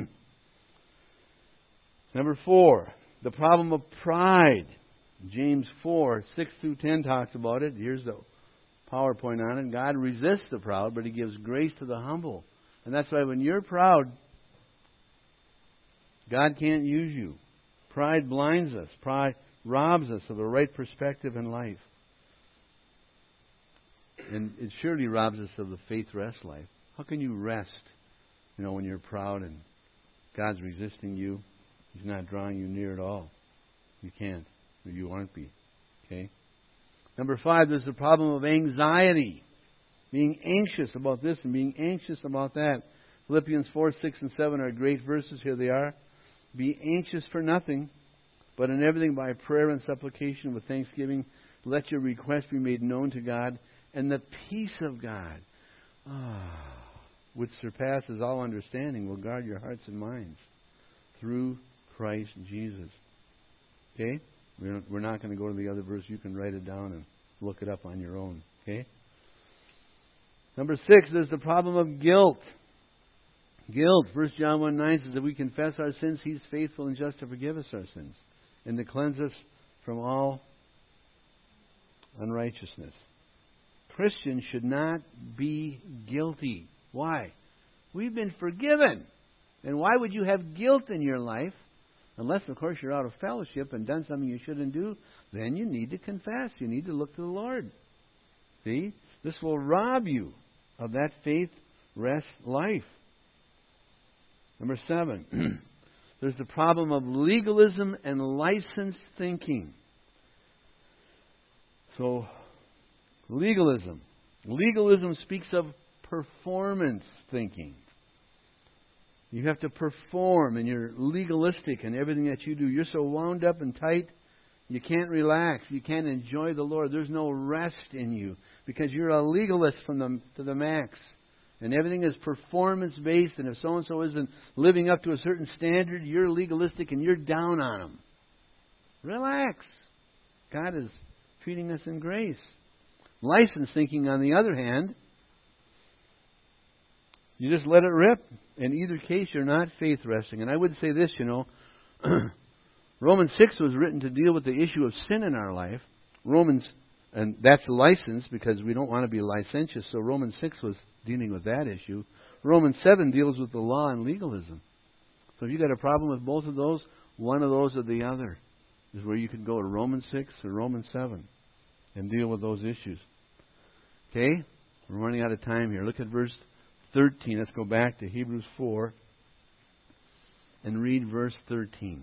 Number four, the problem of pride. James four, six through ten talks about it. Here's the PowerPoint on it. God resists the proud, but He gives grace to the humble. And that's why when you're proud, God can't use you. Pride blinds us. Pride robs us of the right perspective in life. And it surely robs us of the faith rest life. How can you rest, you know, when you're proud and God's resisting you? He's not drawing you near at all. You can't. Or you aren't be. Okay? Number five, there's the problem of anxiety. Being anxious about this and being anxious about that. Philippians four, six, and seven are great verses. Here they are. Be anxious for nothing, but in everything by prayer and supplication with thanksgiving, let your request be made known to God, and the peace of God, ah, which surpasses all understanding, will guard your hearts and minds through Christ Jesus. Okay? We're not going to go to the other verse. You can write it down and look it up on your own. Okay? Number six, there's the problem of guilt. Guilt. First John one nine says that we confess our sins, He's faithful and just to forgive us our sins and to cleanse us from all unrighteousness. Christians should not be guilty. Why? We've been forgiven. And why would you have guilt in your life? Unless, of course, you're out of fellowship and done something you shouldn't do, then you need to confess. You need to look to the Lord. See? This will rob you of that faith, rest, life. Number seven, there's the problem of legalism and licensed thinking. So, legalism. Legalism speaks of performance thinking. You have to perform, and you're legalistic in everything that you do. You're so wound up and tight, you can't relax. You can't enjoy the Lord. There's no rest in you because you're a legalist from the to the max. And everything is performance-based, and if so-and-so isn't living up to a certain standard, you're legalistic and you're down on them. Relax. God is treating us in grace. Licensed thinking, on the other hand, you just let it rip. In either case, you're not faith resting. And I would say this, you know, Romans six was written to deal with the issue of sin in our life. Romans, and that's license because we don't want to be licentious. So Romans six was dealing with that issue. Romans seven deals with the law and legalism. So if you've got a problem with both of those, one of those or the other is where you can go to Romans six or Romans seven and deal with those issues. Okay? We're running out of time here. Look at verse thirteen. Let's go back to Hebrews four and read verse thirteen.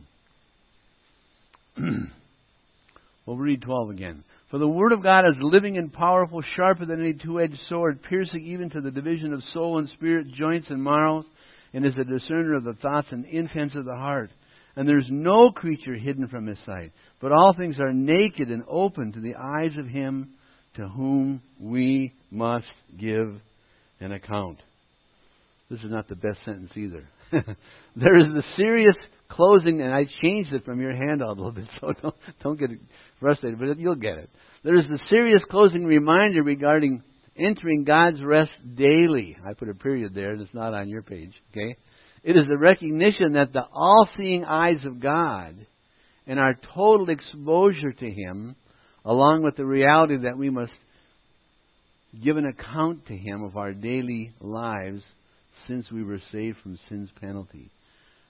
We'll read twelve again. For the Word of God is living and powerful, sharper than any two-edged sword, piercing even to the division of soul and spirit, joints and marrows, and is a discerner of the thoughts and intents of the heart. And there's no creature hidden from His sight, but all things are naked and open to the eyes of Him to whom we must give an account. This is not the best sentence either. There is the serious closing, and I changed it from your handout a little bit, so don't, don't get frustrated, but you'll get it. There is the serious closing reminder regarding entering God's rest daily. I put a period there, and it's not on your page, okay? It is the recognition that the all-seeing eyes of God and our total exposure to Him, along with the reality that we must give an account to Him of our daily lives since we were saved from sin's penalty.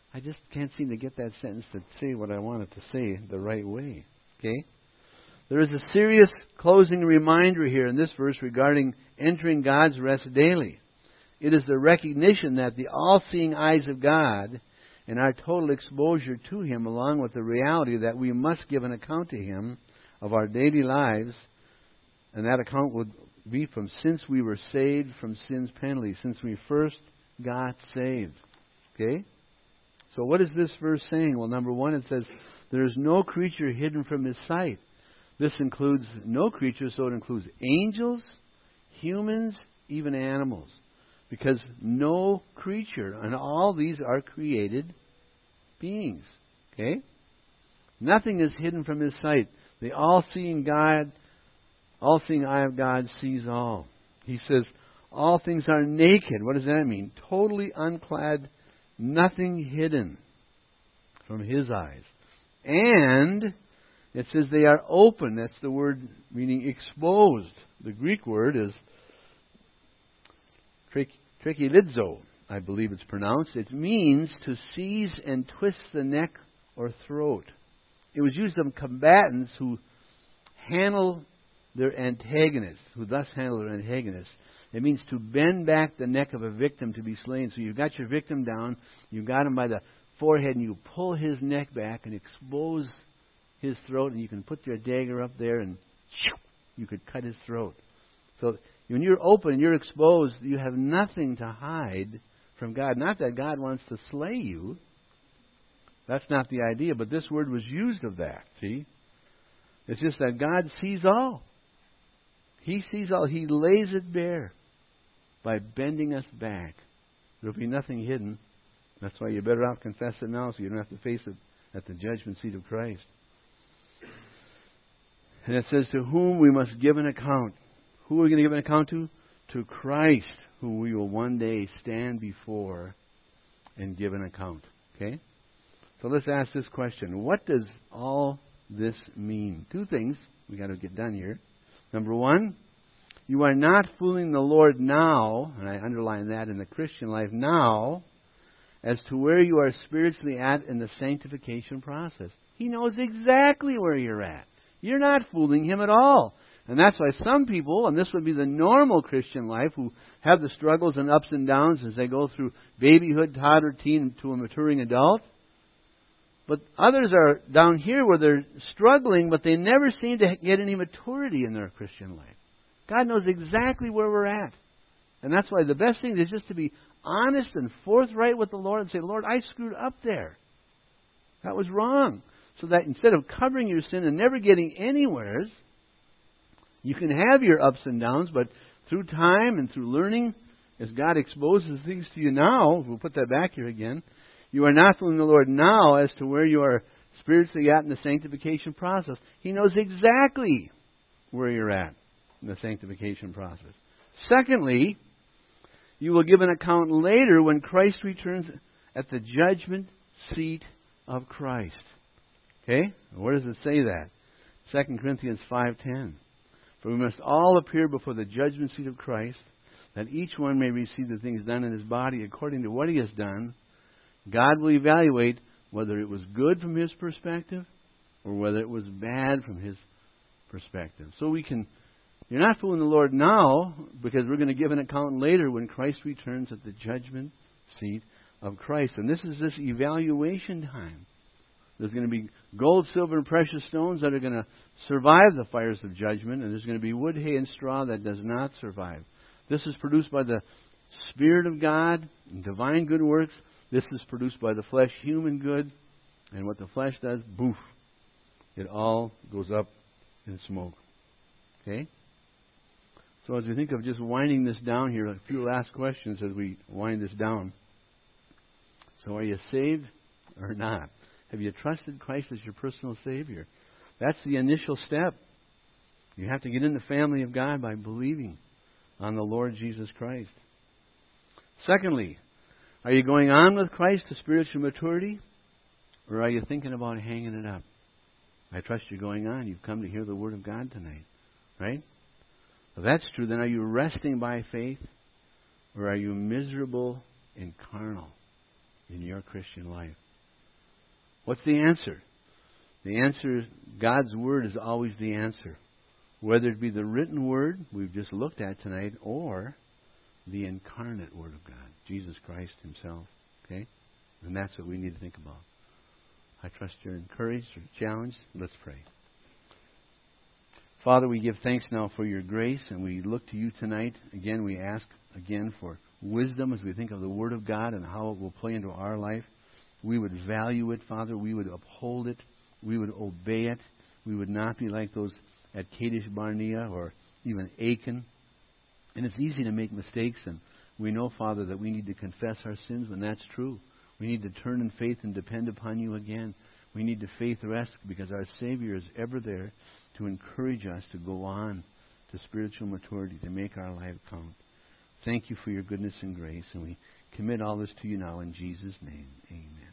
I just can't seem to get that sentence to say what I want it to say the right way. Okay? There is a serious closing reminder here in this verse regarding entering God's rest daily. It is the recognition that the all-seeing eyes of God and our total exposure to Him, along with the reality that we must give an account to Him of our daily lives, and that account would be from since we were saved from sin's penalty, since we first got saved. Okay? So what is this verse saying? Well, number one, it says, there is no creature hidden from His sight. This includes no creature, so it includes angels, humans, even animals. Because no creature, and all these are created beings. Okay? Nothing is hidden from His sight. The all-seeing God, all-seeing eye of God sees all. He says, all things are naked. What does that mean? Totally unclad, nothing hidden from His eyes. And it says they are open. That's the word meaning exposed. The Greek word is trachelidzo, I believe it's pronounced. It means to seize and twist the neck or throat. It was used of combatants who handle their antagonists, who thus handle their antagonists. It means to bend back the neck of a victim to be slain. So you've got your victim down, you've got him by the forehead, and you pull his neck back and expose his throat, and you can put your dagger up there and you could cut his throat. So when you're open, you're exposed, you have nothing to hide from God. Not that God wants to slay you. That's not the idea, but this word was used of that, see? It's just that God sees all. He sees all. He lays it bare by bending us back. There'll be nothing hidden. That's why you're better off confess it now so you don't have to face it at the judgment seat of Christ. And it says, to whom we must give an account. Who are we going to give an account to? To Christ, who we will one day stand before and give an account. Okay? So let's ask this question. What does all this mean? Two things. We've got to get done here. Number one, you are not fooling the Lord now, and I underline that in the Christian life now, as to where you are spiritually at in the sanctification process. He knows exactly where you're at. You're not fooling Him at all. And that's why some people, and this would be the normal Christian life, who have the struggles and ups and downs as they go through babyhood, toddler, teen, to a maturing adult. But others are down here where they're struggling, but they never seem to get any maturity in their Christian life. God knows exactly where we're at. And that's why the best thing is just to be honest and forthright with the Lord and say, Lord, I screwed up there. That was wrong. So that instead of covering your sin and never getting anywheres, you can have your ups and downs, but through time and through learning, as God exposes things to you now, we'll put that back here again, you are not fooling the Lord now as to where you are spiritually at in the sanctification process. He knows exactly where you're at in the sanctification process. Secondly, you will give an account later when Christ returns at the judgment seat of Christ. Okay? Where does it say that? Second Corinthians five ten. For we must all appear before the judgment seat of Christ, that each one may receive the things done in his body according to what he has done. God will evaluate whether it was good from His perspective or whether it was bad from His perspective. So we can, you're not fooling the Lord now, because we're going to give an account later when Christ returns at the judgment seat of Christ. And this is this evaluation time. There's going to be gold, silver, and precious stones that are going to survive the fires of judgment, and there's going to be wood, hay, and straw that does not survive. This is produced by the Spirit of God and divine good works. This is produced by the flesh, human good. And what the flesh does, boof, it all goes up in smoke. Okay? So as we think of just winding this down here, a few last questions as we wind this down. So are you saved or not? Have you trusted Christ as your personal Savior? That's the initial step. You have to get in the family of God by believing on the Lord Jesus Christ. Secondly, are you going on with Christ to spiritual maturity? Or are you thinking about hanging it up? I trust you're going on. You've come to hear the Word of God tonight. Right? If that's true, then are you resting by faith? Or are you miserable and carnal? in your Christian life? What's the answer? The answer is God's Word is always the answer. Whether it be the written Word we've just looked at tonight or the incarnate Word of God, Jesus Christ Himself. Okay? And that's what we need to think about. I trust you're encouraged or challenged. Let's pray. Father, we give thanks now for your grace, and we look to you tonight. Again, we ask again for wisdom as we think of the Word of God and how it will play into our life. We would value it, Father. We would uphold it. We would obey it. We would not be like those at Kadesh Barnea or even Achan. And it's easy to make mistakes, and we know, Father, that we need to confess our sins when that's true. We need to turn in faith and depend upon you again. We need to faith rest because our Savior is ever there to encourage us to go on to spiritual maturity, to make our life count. Thank you for your goodness and grace, and we commit all this to you now in Jesus' name. Amen.